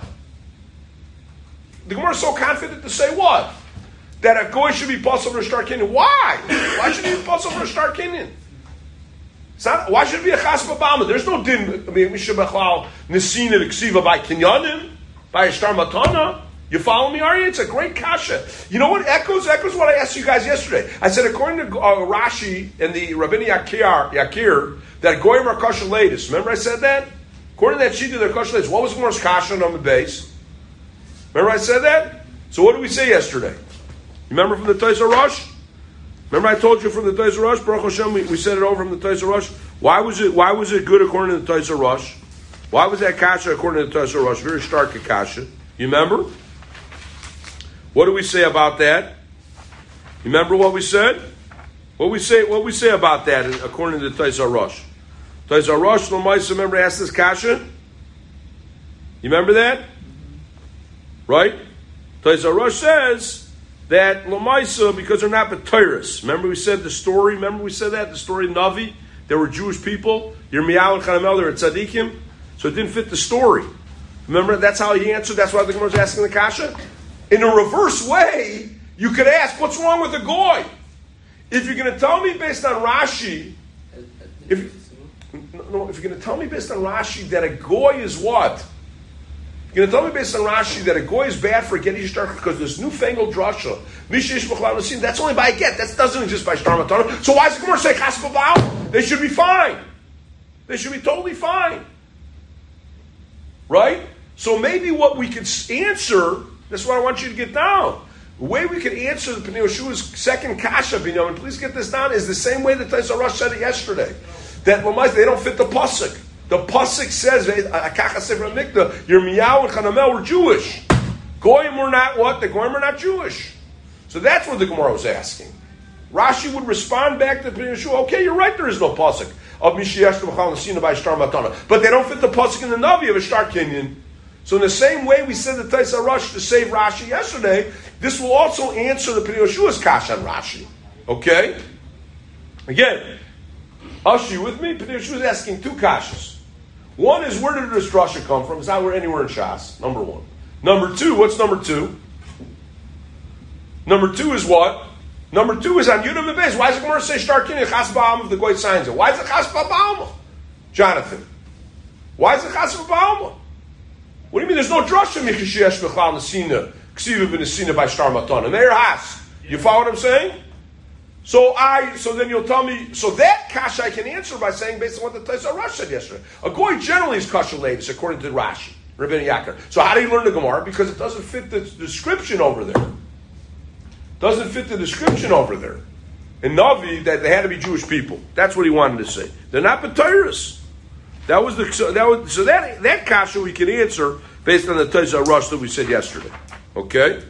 The Gemara is so confident to say what? That a goy should be possible for a Shtar Kenyan. Why? Why should he be possible for a Shtar Kenyan? It's not, why should it be a Chaspa Ba'alma? There's no din, I mean, Misha Bechlal Nesina Ksiva by Kenyanim, by a Shtar Matana. You follow me, Ari? It's a great kasha. You know what echoes? Echoes what I asked you guys yesterday. I said, according to uh, Rashi and the Rabbini Yakir, Yakir that Goyim are kasha latest. Remember I said that? According to that sheet, they're kasha latest. What was Gemara's kasha on the base? Remember I said that? So what did we say yesterday? You remember from the Taizer Rosh? Remember I told you from the Taizer Rosh? Baruch Hashem, we, we said it over from the Taizer Rosh. Why was it? Why was it good according to the Taizer Rosh? Why was that kasha according to the Taizer Rosh? Very stark kasha. You remember? What do we say about that? You remember what we said? What we say? What we say about that according to the Taizer Rosh? Taizer Rosh, Lamaisa, remember asked this kasha. You remember that, right? Taizer Rosh says that Lamaisa because they're not B'Teiris. Remember we said the story. Remember we said that the story of Navi. They were Jewish people. Yirmiyahu and Chanamel, they were tzaddikim, so it didn't fit the story. Remember that's how he answered. That's why the Gemara was asking the kasha. In a reverse way, you could ask, what's wrong with a goy? If you're going to tell me based on Rashi, if, no, if you're going to tell me based on Rashi that a goy is what? You're going to tell me based on Rashi that a goy is bad for getting shtar because this newfangled drasha, that's only by a get. That doesn't exist by shtar matana. So why does the Gemara say chas b'ba'al? They should be fine. They should be totally fine. Right? So maybe what we could answer, that's what I want you to get down. The way we can answer the Pnei Yeshua's second kasha, Binyamin, please get this down, is the same way that Taizer Rosh said it yesterday. That they don't fit the pasuk. The pasuk says, Yirmiyahu and Chanamel were Jewish. Goyim were not what? The Goyim were not Jewish. So that's what the Gemara was asking. Rashi would respond back to Pnei Yehoshua, okay, you're right, there is no pasuk of Mishiyash B'chal Nesina by Shtar Matana. But they don't fit the pasuk in the Navi of a Shtar Kinyan. So in the same way we said the Taisa Rush to save Rashi yesterday, this will also answer the Pnei Yehoshua's kash on Rashi. Okay? Again, Ashi, you with me? Pnei Yehoshua is asking two kashas. One is, where did this drasha come from? It's not anywhere in Shas, number one. Number two, what's number two? Number two is what? Number two is on Yudam and Beis. Why does the Gemara say Shtar Kinyan Chas Ba'alma if the Goy signs it? Why is it Chas Ba'alma? Jonathan. Why is it Chas Ba'alma? What do you mean there's no drasha Mikashesh B'chal Nesina Ksiva B'Nesina by Shtar Matana? Meir Has. You follow what I'm saying? So I, so then you'll tell me, so that kasha I can answer by saying based on what the Taisa Rash said yesterday. A goy generally is kasha ladies according to Rashi, Rabbeinu Yakar. So how do you learn the Gemara? Because it doesn't fit the description over there. Doesn't fit the description over there. In Navi, that they had to be Jewish people. That's what he wanted to say. They're not B'tairis. That was the so that was so that that kasha we can answer based on the Taisa Rash that we said yesterday. Okay.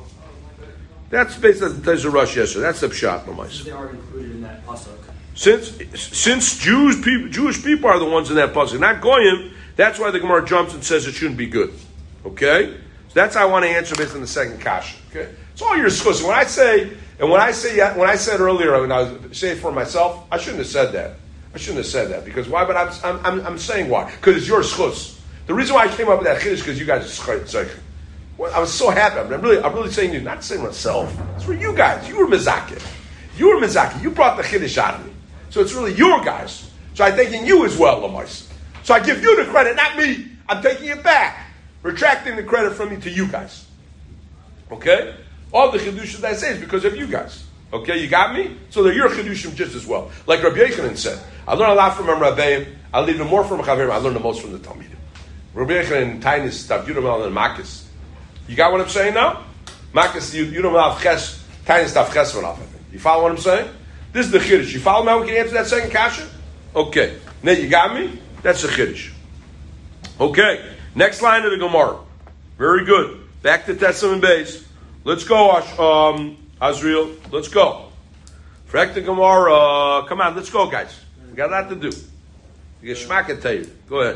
That's based on the Taisa Rush yesterday. That's the pshat, no mice. They are included in that pasuk. Since since Jews people, Jewish people are the ones in that pasuk, not goyim. That's why the Gemara jumps and says it shouldn't be good. Okay, so that's how I want to answer based on the second kasha. Okay, it's all you're discussing. When I say and when I say when I said earlier when I was saying for myself, I shouldn't have said that. I shouldn't have said that because why? But I'm I'm, I'm saying why? Because it's your schus. The reason why I came up with that chiddush is because you guys are schus. Well, I was so happy. I'm really, I'm really saying to you, not saying myself. It's for you guys. You were Mizaki. You were Mizaki. You brought the Chiddush out of me. So it's really your guys. So I'm thanking you as well, Lamais. So I give you the credit, not me. I'm taking it back. Retracting the credit from me to you guys. Okay? All the Chidushim that I say is because of you guys. Okay, you got me? So they're your Chidushim just as well. Like Rabbi Yechanan said, I learned a lot from Rabbeim. I learned even more from Chaverim. I learned the most from the Talmidim. Rabbi Yechanan, Tainis, stuff, Yudamel, and Makis. You got what I'm saying now? Makas, you, you don't have ches, tiny stuff ches one off, I think. You follow what I'm saying? This is the chiddush. You follow me how we can answer that second kasha? Okay. Now you got me? That's the chiddush. Okay. Next line of the Gemara. Very good. Back to Tetzim and Beis. Let's go, um, Azriel. Let's go. Back to Gemara. Come on, let's go, guys. We got a lot to do. You get shmak and tell you. Go ahead.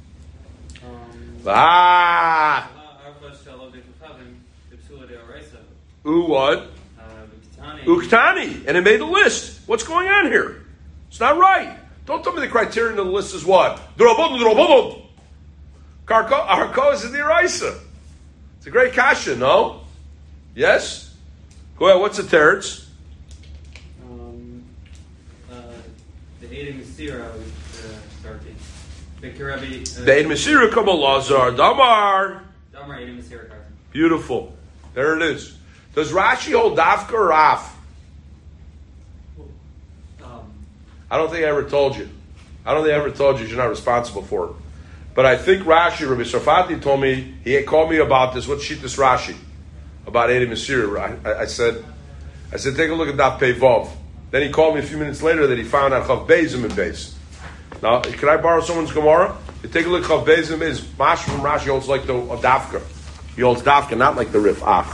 Um, Ah. Ooh, what? Uktani. And it made the list. What's going on here? It's not right. Don't tell me the criterion of the list is what? Drobodon, drobodon. Karko is in the Eraisa. It's a great kasha, no? Yes? Go ahead, what's the teretz? Um, uh, the Eid Mesira was uh, starting. The Eid Mesira, come Lazar. Damar. Damar Eid Mesira. Beautiful. There it is. Does Rashi hold dafka or af? Um, I don't think I ever told you. I don't think I ever told you you're not responsible for it. But I think Rashi, Rabbi Sarfati told me, he called me about this. What's Shittas Rashi? About Eid Mesira. I, I said, I said, take a look at Daf Pei Vav. Then he called me a few minutes later that he found out Chav Beizim and Beis. Now, can I borrow someone's Gemara? You take a look at Chav Beizim is Mash from Rashi holds like the a dafka. He holds dafka, not like the Rif Ach.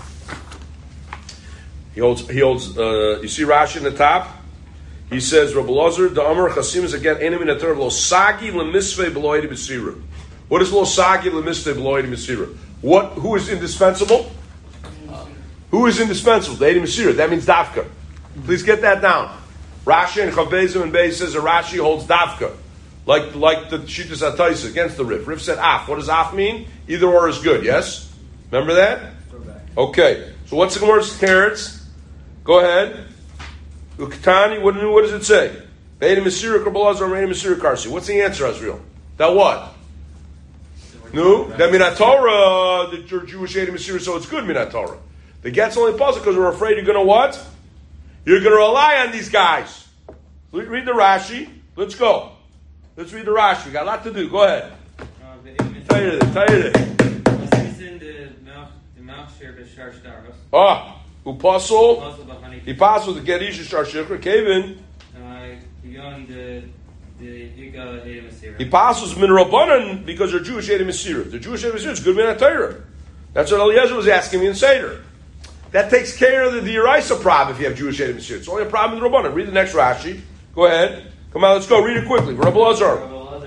He holds, he holds, uh, you see Rashi in the top? He says, Rabbi Lazar, the Amar Chasim is again, Enim in a term, Lo Sagi Lemisve Beloidi Besira. What is Lo Sagi Lemisve Beloidi Besira? What, who is indispensable? Who is indispensable? The Eidi Mesira. That means Dafka. Please get that down. Rashi and Chavbezim and Beis says that Rashi holds Dafka. Like, like the Shittas HaTaisa against the Rif. Rif said Af. What does Af mean? Either or is good, yes? Remember that? Okay. So what's the Gemara's teretz? Go ahead. Uktani, what, what does it say? Be'edim Mesira Kabbalazar, Be'edim Mesira Karsi. What's the answer, Azriel? That what? No? That Minat Torah, that you're Jewish Edim Mesira, so it's good Minat Torah. The get's only puzzle because we're afraid you're going to what? You're going to rely on these guys. Read the Rashi. Let's go. Let's read the Rashi. We got a lot to do. Go ahead. Tell you this. Tell you this. Ah, Upasul. He passed with the Gerish Shar Shikra. Kevin. He passes min Rabbanan because they're Jewish Edim Mesira. The Jewish Edim Mesira is good Minat Torah. That's what Eliezer was asking me in Seder. that takes care of the D'Oraisa problem if you have Jewish Edom Mesira. It's only a problem in the Rabbanan. Read the next Rashi. Go ahead. Come on, let's go. Read it quickly. Rabbi Lazar.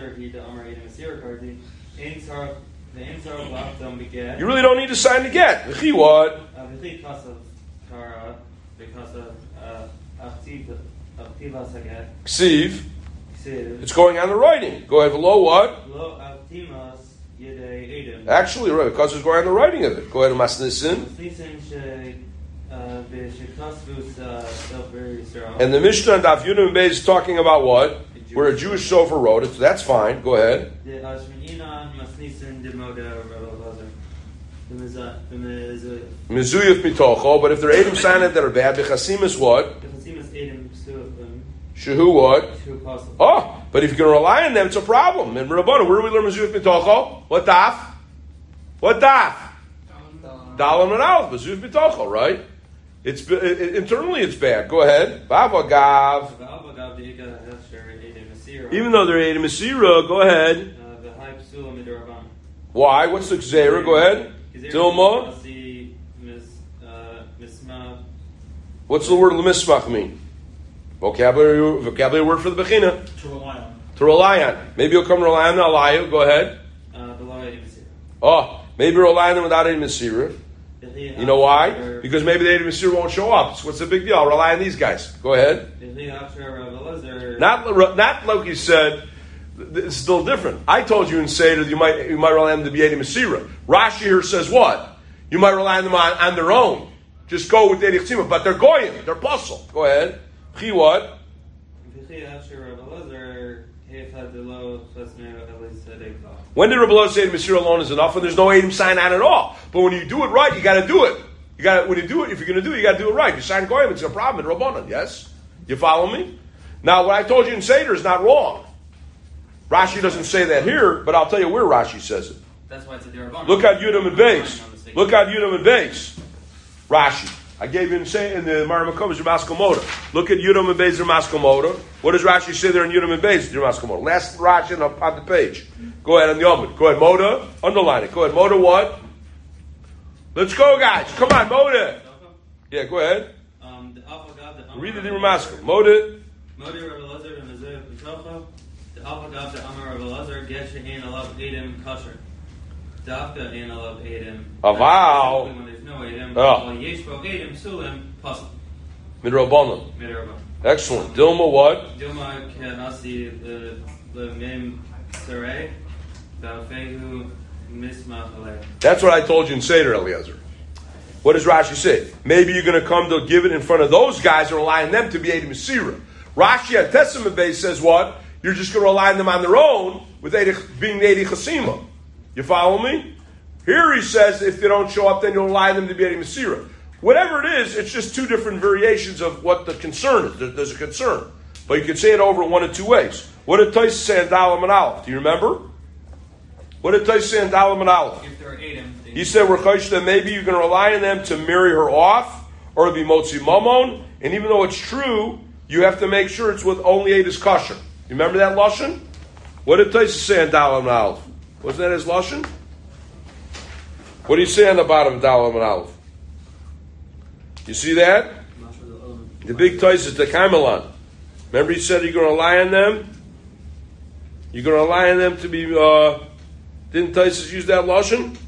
You really don't need to sign the get. V'chi what? Ksiv. It's going on the writing. Go ahead. Below what? Actually, right, because it's going on the writing of it. Go ahead. Masnisin. And the Mishnah and Daf Yudam Beis is talking about what? Where a Jewish sofer wrote it. So that's fine. Go ahead. Mizuyif mitocho, but if they're Edom Sinat that are bad, bechasim is what? Shehu what? Oh, but if you're going to rely on them, it's a problem. And Rabbana, where do we learn Mizuyif mitocho? What daf? What daf? Dalam and Aleph. Mizuyif mitocho, right? It's it, it, internally it's bad. Go ahead. Vavagav. Even though they're Edom Mesira, go ahead. Why? What's the Gzeira? Go ahead. Dilma. What's the word lemismach mean? Vocabulary vocabulary word for the bechina. To rely on. To rely on. Maybe you'll come rely on the alayu. Go ahead. Oh, maybe rely on them without Edom Mesira. You know why? Because maybe the Edom Mesira won't show up. So what's the big deal? I'll rely on these guys. Go ahead. Not, not like you said. It's still different. I told you in Seder you might you might rely on them to be Edom Mesira. Rashi here says what? You might rely on them on, on their own. Just go with Edom Mesira, but they're goyim. They're puzzle. Go ahead. Chi what? When did Rabbi Lo say Edom Mesira alone is enough, and there's no Edom sign on at all? But when you do it right, you got to do it. You got when you do it. If you're going to do it, you got to do it right. You sign goyim, it's a problem in Rabbanan. Yes, you follow me? Now, what I told you in Seder is not wrong. Rashi doesn't say that here, but I'll tell you where Rashi says it. That's why it's a D'Rabbanan. Look at Yudam and Beis. Look at Yudam and Beis. Rashi. I gave you in, say, in the Maramakom is Ramaskomoda. Look at Yudam and Beis Ramaskomoda. What does Rashi say there in Yudam and Beis Ramaskomoda? Last Rashi on, on the page. Go ahead on the Yomud. Go ahead, Moda. Underline it. Go ahead, Moda what? Let's go, guys. Come on, Moda. Yeah, go ahead. Um, the Read it in Ramaskom. Moda. Moda The Alpagav the Amar of Elazar Geshe Ein Alav Edom Kasher. Dafka Ein Alav Edom. Aval. When there's no Edom, Oh. Yeshbo Edom Sulim Puzzle. Midrabanan. Midrabanan. Excellent. Dilma what? Dilma Kanasi the the Mim Sarai Balfehu Misma Aleh. That's what I told you in Seder, Eliezer. What does Rashi say? Maybe you're going to come to give it in front of those guys and rely on them to be Edom Mesira. Rashi at Testament base says what? You're just going to rely on them on their own with being Nedi Chasima. You follow me? Here he says if they don't show up, then you'll rely on them to be Edom Mesira. Whatever it is, it's just two different variations of what the concern is. There, there's a concern. But you can say it over one of two ways. What did Tais say in Dalam and Aleph? Do you remember? What did Tais say in Dalam and Aleph? If they're Edom, He said, that maybe you're going to rely on them to marry her off or to be Motzi Mamon. And even though it's true, you have to make sure it's with only Eidos Kasher. You remember that Lashon? What did Taisa say on Dalam and Aleph? Wasn't that his Lashon? What do you say on the bottom of Dalam and Aleph? You see that? The big Taisa, the Kaimelan. Remember he said you're going to rely on them? You're going to rely on them to be... Uh, didn't Taisa use that Lashon?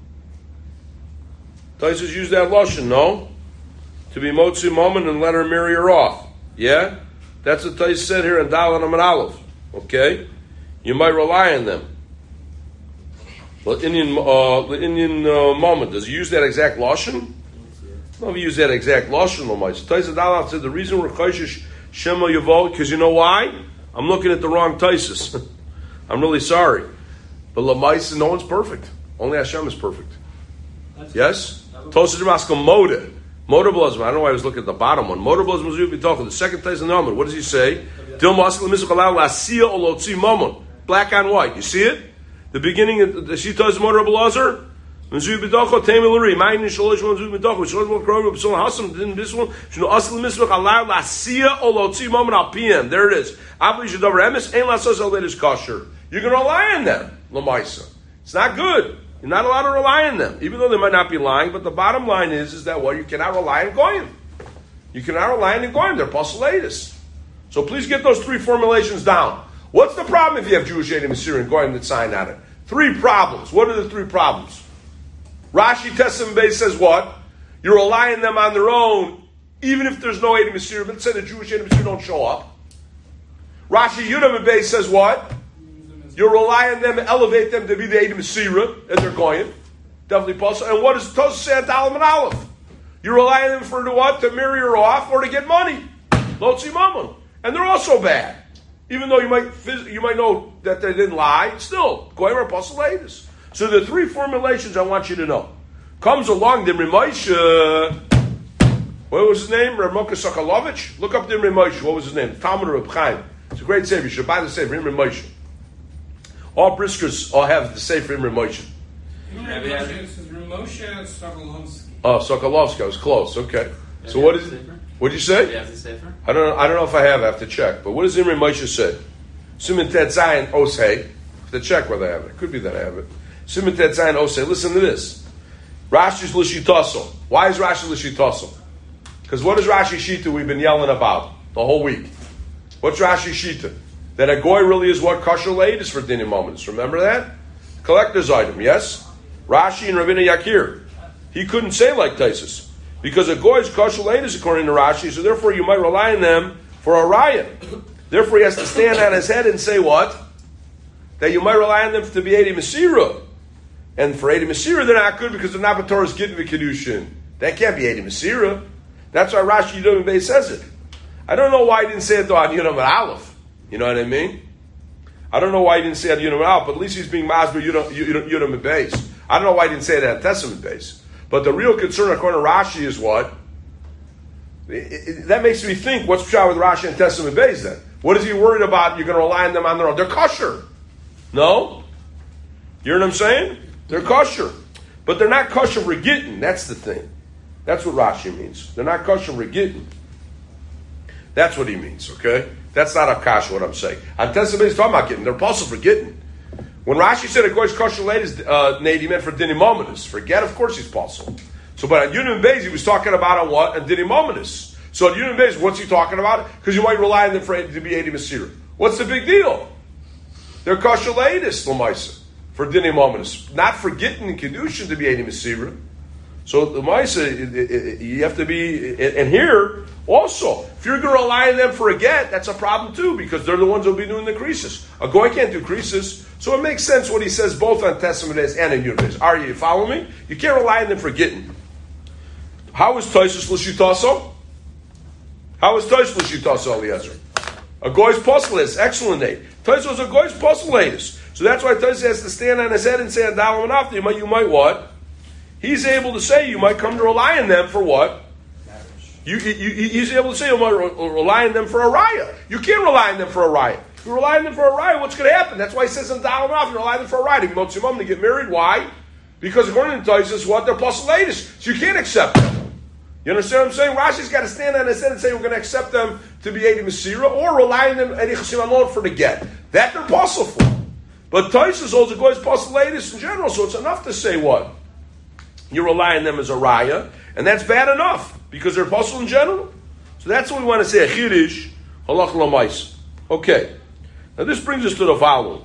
Taisa use that Lashon, no? To be Motzi Moment and let her marry her off. Yeah? That's what Tais said here in Dalan and Aleph. Okay? You might rely on them. Well, Indian, uh, the Indian uh, moment, does he use that exact Lashon? No, if he use that exact Lashon, no, my. Tais Dalan said the reason we're Chayshish Shema Yavol, because you know why? I'm looking at the wrong Taisis. I'm really sorry. But Lamaisa, no one's perfect. Only Hashem is perfect. That's yes? Tosas Ramaskal Moda. Motor Blazma. I don't know why I was looking at the bottom one. Motor Blazma Zubi talking. The second place in the Amud. What does he say? Dil Maskal Mizukalau Lasia Olotzi Mamon. Black on white. You see it? The beginning of the Shita is Motor Blazer. Zubi Doko Tamilari. Mine Sholish one Zubi Doko. Sholish one Kroger. Psalm Hassam didn't this one. Shino Askal Mizukalau Lasia Olotzi Mamon al P M. There it is. Abli Shadavar Emes. Ain't Lasos Alvedis Kosher. You're going to rely on them. Lamaisa. It's not good. You're not allowed to rely on them, even though they might not be lying. But the bottom line is, is that what well, you cannot rely on goyim. You cannot rely on the goyim. They're postulatus. So please get those three formulations down. What's the problem if you have Jewish Edom, Assyrian goyim that sign on it? Three problems. What are the three problems? Rashi Tessim Beis says what? You're relying on them on their own, even if there's no Edom, Assyrian. Let's say the Jewish Edom, Assyrian don't show up. Rashi Yudam Beis says what? You rely on them to elevate them to be the Edom Assyria and they're going. Definitely possible. And what does Tosfos say at Aleph and Aleph? You rely on them for the what? To marry her off or to get money. Lotzi Mammon. And they're also bad. Even though you might you might know that they didn't lie, still, Goyim are postulatus. So the three formulations I want you to know. Comes along the Moshe. What was his name? Rav Moshe Sokolovich? Look up the Moshe. What was his name? Talmud Reb Chaim. It's a great savior. You should buy the savior, Imre Moshe. All briskers all have the safer Imre Moshe. Oh, Sokolovsky. I was close. Okay. So what is it? What'd you say? Do you have the safer? I don't know. I don't know if I have. I have to check. But what does Imre Moshe say? Siman Tet Zayin Osei. I have to check whether I have it. It could be that I have it. Siman Tet Zayin Osei. Listen to this. Rashi's Lishitaso. Why is Rashi Lishitaso? Because what is Rashi Shita we've been yelling about the whole week? What's Rashi Shita? That a goy really is what kosher laid is for dinim moments. Remember that? Collector's item, yes? Rashi and Rabbeinu Yakir. He couldn't say like Taisus. Because a goy is kosher laid is according to Rashi, so therefore you might rely on them for a raya. Therefore he has to stand on his head and say what? That you might rely on them to be Edi Masira. And for Edi Masira they're not good because they're not B'Torah's Gittin V'Kedushin. That can't be Edi Masira. That's why Rashi Yudam Beis says it. I don't know why he didn't say it though on Yudam and Aleph. You know what I mean? I don't know why he didn't say it on Yudam and Aleph, but at least he's being Masber Yudam and Beis. I don't know why he didn't say that on Testament Beis. But the real concern according to Rashi is what? It, it, that makes me think, what's Pshat with Rashi and Testament Beis then? What is he worried about? You're going to rely on them on their own. They're kosher. No? You know what I'm saying? They're kosher. But they're not kosher for gittin. That's the thing. That's what Rashi means. They're not kosher for gittin. That's what he means, okay? That's not a kasha, what I'm saying. On Testament Beis, he's talking about gittin. They're possible for gittin. When Rashi said a goy's kosher late is uh, Nate, he meant for dinim mominus. For get, of course he's possible. So, but on Yudam Beis, he was talking about on what? On dinim mominus. So on Yudam Beis, what's he talking about? Because you might rely on them for to be Edi Masira. What's the big deal? They're kosher latest l'maisa for dinim mominus, not for gittin and kedushin to be Edi Masira. So the Maisa, you have to be, and here also, if you're going to rely on them for a get, that's a problem too, because they're the ones who'll be doing the creases. A goy can't do creases, so it makes sense what he says both on Testament Beis and in Yud Beis. Are you following me? You can't rely on them for getting. How is Taisus l'shitaso? How is Taisus l'shitaso, Eliezer? A goy's postulatus, excellent name. Taisus is a goy's postulatus. So that's why Taisus has to stand on his head and say, Adalam and After, you might, you might what? He's able to say you might come to rely on them for what? You, you, he's able to say you might rely on them for a raya. You can't rely on them for a raya. If you rely on them for a raya, what's going to happen? That's why he says in Dalam Rav, you rely on them for a raya. You want to get married. Why? Because according to Taisus, what? They're postulatus. So you can't accept them. You understand what I'm saying? Rashi's got to stand on his head and say we're going to accept them to be Edi Masira or rely on them Edi Chasim alone for the get. That they're possible for. But Taisus also goes postulatus in general, so it's enough to say what? You rely on them as a raya, and that's bad enough because they're apostle in general. So that's what we want to say. A chiddush halach l'mais. Okay. Now this brings us to the following.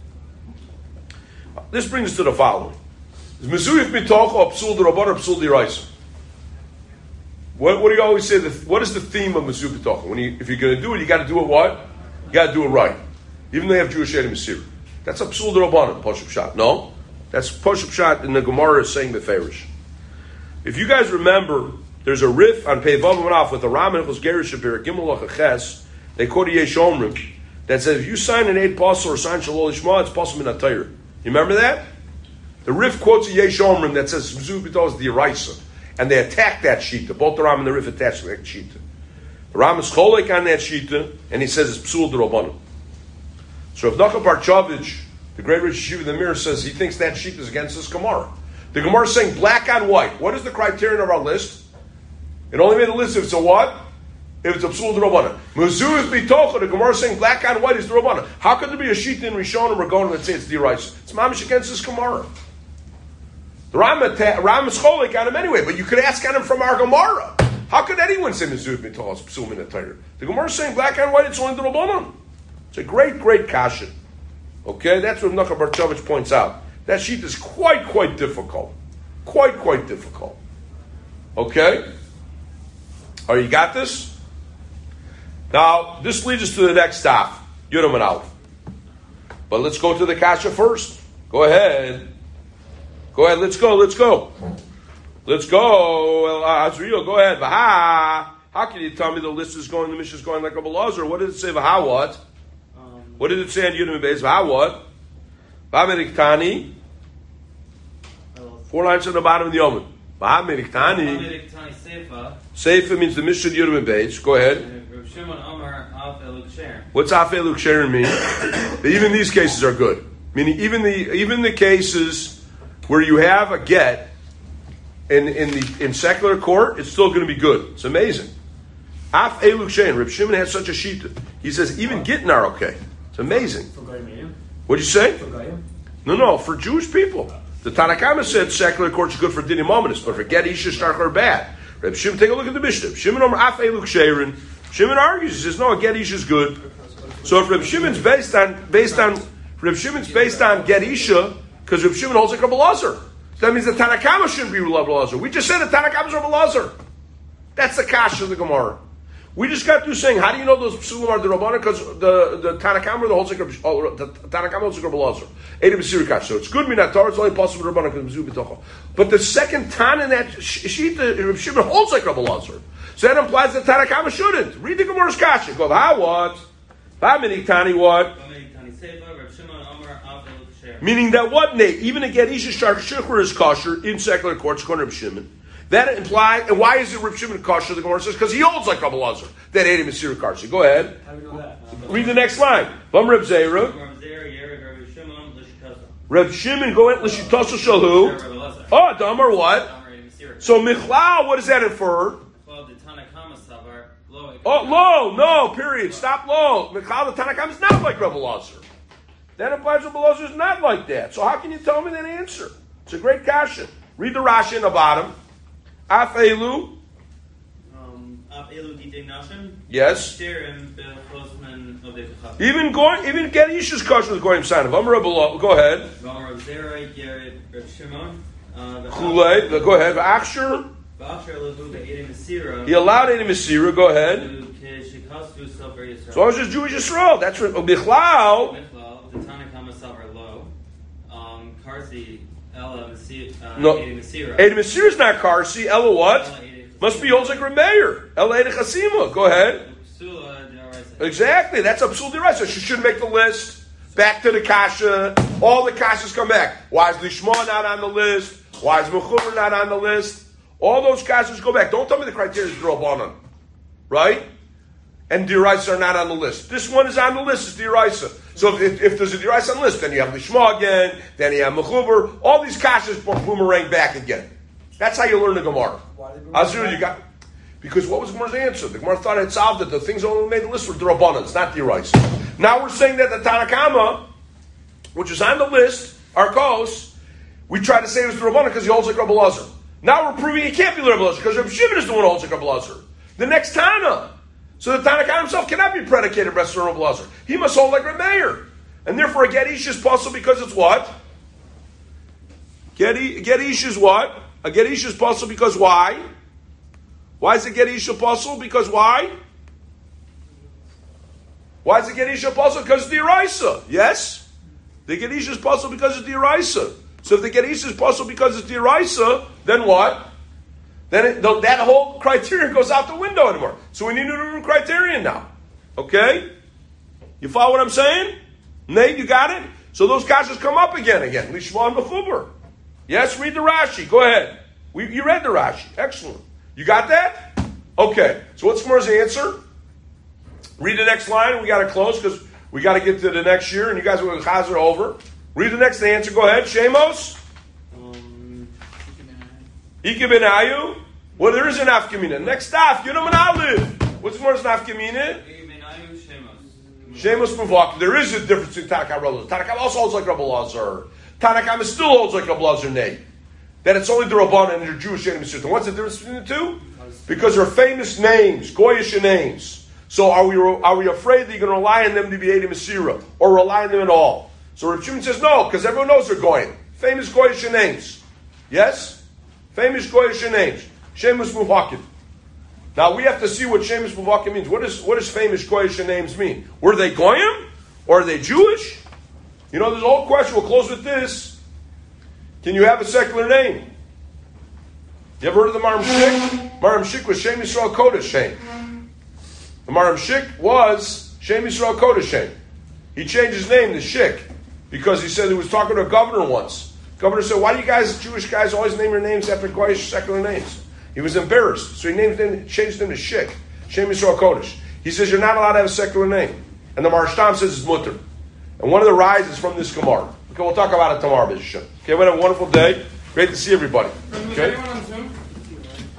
This brings us to the following. Is mezuyif mitoch or psul d'rabban or psul d'iraisa? What, what do you always say? The, what is the theme of mezuyif mitoch? When you, if you're going to do it, you got to do it what? You got to do it right. Even though you have Jewish Edi Masira. That's a psul d'rabban, Poshup Shat. No? That's Poshup Shat in the Gemara is saying the Farish. If you guys remember, there's a riff on Pei Vav Manaf with the Raman Chos Gerish Shapir Gimel Lachaches. They quote Yesh Omrim that says if you sign an eight pasul or sign Shalol Ishma, it's pasul min atayr. You remember that? The riff quotes a Yesh Omrim that says Mzuz B'Tol is the Eraisa, and they attack that shita. Both the Ram and the riff attach to that shita. The Ram is cholek on that shita, and he says it's psul d'Rabbanan. So if Nachum Parchavich, the great Rosh Yeshiva of the Mir, says he thinks that sheet is against this Gemara. The Gemara is saying black on white. What is the criterion of our list? It only made a list if it's a what? If it's a psul d'Rabbanan. Mezuz b'tocha, the Gemara is saying black on white is d'Rabbanan. How could there be a sheet in Rishon and Ragon that say it's d'Oraisa? It's mamish against this Gemara. The Ram, Ram is cholik on him anyway, but you could ask on him from our Gemara. How could anyone say Mizuv B'Tolas Psul Min HaTorah? The Gemara is saying black and white, it's only the Rabbanon. It's a great, great kasha. Okay, that's what Nachman Barchovich points out. That sheet is quite, quite difficult. Quite, quite difficult. Okay? Oh, you got this? Now, this leads us to the next stop. Yudam and Aleph. But let's go to the kasha first. Go ahead. Go ahead, let's go, let's go. Let's go. Uh, Azriel, go ahead. Vaha. How can you tell me the list is going, the mission is going like a Belazar? What did it say? Vaha what? Um, What did it say in Yudam and Beis? Vaha what? Vaha Meriktani. Four lines on the bottom of the Omen. Vaha Meriktani. Ameriktani Seifa. Seifa means the mission Yudam and Beis. Go ahead. Rav Shimon Amar Af Eluk Sher. What's Afeluk Sharon mean? Even these cases are good. Meaning even the even the cases where you have a get in in the in secular court, it's still going to be good. It's amazing. Af Eluk Sharon. Reb Shimon has such a sheet. He says even getting are okay. It's amazing. For Goyim? What'd you say? For Goyim? No, no, for Jewish people. The Tanakhama said secular courts are good for dinim ominous, but for get isha starker are bad. Reb Shimon, take a look at the Mishnah. Shimon Omer Af Eluk Sharon. Shimon argues. He says no, get isha is good. So if Reb Shimon's based on based on Reb Shimon's based on get isha, because Reb Shimon holds like Rabbi Lazar. So that means the Tanakhama shouldn't be Rabbi Lazar. We just said the Tanakhama is Rabbi Lazar. That's the kasha of the Gemara. We just got through saying, how do you know those psulim are the Rabbanan? Because the the Tanakhama the holds like oh, the Tanakhama holds like Rabbi Lazar. Eidim B'Siri Kash. So it's good minatar. It's only possible with Rabbanan because Mizu B'Tocha. But the second Tan in that sheet, Reb Shimon holds like Rabbi Lazar. So that implies that Tanakhama shouldn't. Read the Gemara's kasha. Go, how what? How many Tani what? Meaning that what, Nate? Even a Gedisha Shar Shikhr is kosher in secular courts, according to Reb Shimon. That implies, and why is it Reb Shimon kosher? The Gemara says because he holds like Rabbi Lazar. That Eidim B'Siri Kash. Go ahead. How do we know that? Read the next line. Vam Reb Zera. Reb Shimon go in l'shitasa shalhu. Oh, Damar what? So Michlal, what does that infer? Oh, low, no, period. Stop low. Michlal the Tanakhama is not like Rabbi Lazar. That implies Rabbi Lazar is not like that. So how can you tell me that answer? It's a great question. Read the Rashi in the bottom. Af Elu. Yes. Even going, even get Isha's kosher with Goyim sign of Amar Rabbi. Go ahead. Chulei. Go ahead. Aksher. He allowed Eidim Masira. Go ahead. So long as it's Jewish Yisrael. That's right. Bichlal. The Tanakhama Savar low. Um, Karsi Ella Masira. No. Eidim Masira. Eidim Masira is not Karsi. Ella what? Must be holds like Remeir. Ella Eidim Chasima. Go ahead. Exactly. That's a Psul D'Oraisa. She should make the list. Back to the Kasha. All the Kashas come back. Why is Lishma not on the list? Why is Mechuber not on the list? All those Kashas go back. Don't tell me the criteria is D'Rabbanan. Right? And D'Oraisa are not on the list. This one is on the list. It's D'Oraisa. So if, if, if there's a D'Oraisa on the list, then you have Lishma again. Then you have Mechuber. All these Kashas boomerang back again. That's how you learn the Gemara. Azur, you got... Because what was Gemara's answer? The Gemara thought it had solved it. The things that only made the list were D'Rabbanan. It's not D'Oraisa. Now we're saying that the Tanakhama, which is on the list, Arkos, we try to say it was D'Rabbanan because he holds like Rabbi Lazar. Now we're proving he can't be Rabbi Lazar because Rabbi Shimon is the one who holds like Rabbi Lazar. The next Tana. So the Tanakhama himself cannot be predicated by Rabbi Lazar. He must hold like Rabbi Meir. And therefore a Gedish is possible because it's what? Gedish is what? A Gedish is possible because why? Why is the Gedish apostle? Because why? Why is the Gedish apostle? Because it's the Eraisa. Yes? The Gedish is apostle because it's the Eraisa. So if the Gedish is apostle because it's the Eraisa, then what? Then it, that whole criterion goes out the window anymore. So we need a new criterion now. Okay? You follow what I'm saying? Nate, you got it? So those kashas come up again again. Lishma and Mechuber. Yes, read the Rashi. Go ahead. We, you read the Rashi. Excellent. You got that? Okay. So what's Gemara's answer? Read the next line. We got to close because we got to get to the next year, and you guys are going to chazer over. Read the next answer. Go ahead. Shemos. Um, Ike ben Ayu. Well, there is an afkamina. Next stop. Yudam and Aleph. What's Gemara's afkamina? Shemos Muvak. There is a difference in Tanakh and Rabbi Lazar. Tanakh also holds like Rabbi Lazar. Tanakh still holds like Rabbi Lazar. Nay. that it's only the Rabbanan and your Jewish Shenim Yisrael. What's the difference between the two? Because they're famous names, Goyish names. So are we are we afraid that you're going to rely on them to be Eidim Masira, or rely on them at all? So Rav Shimon says no, because everyone knows they're Goyim. Famous Goyish names. Yes? Famous Goyish names. Shemus Muvakim. Now we have to see what Shemus Muvakim means. What, is, what does famous Goyish names mean? Were they Goyim? Or are they Jewish? You know, there's a whole question. We'll close with this. Can you have a secular name? You ever heard of the Maram Shik? Maram Shik was Shem Yisrael Kodesh Shem. The Maram Shik was Shem Yisrael Kodesh Shem. He changed his name to Shik because he said he was talking to a governor once. The governor said, why do you guys, Jewish guys, always name your names after Goyish secular names? He was embarrassed. So he named him, changed him to Shik. Shem Yisrael Kodesh. He says, you're not allowed to have a secular name. And the Marashtam says it's mutter. And one of the rides is from this Gemara. Okay, we'll talk about it tomorrow, B'Shem. Okay, we have a wonderful day. Great to see everybody. Okay.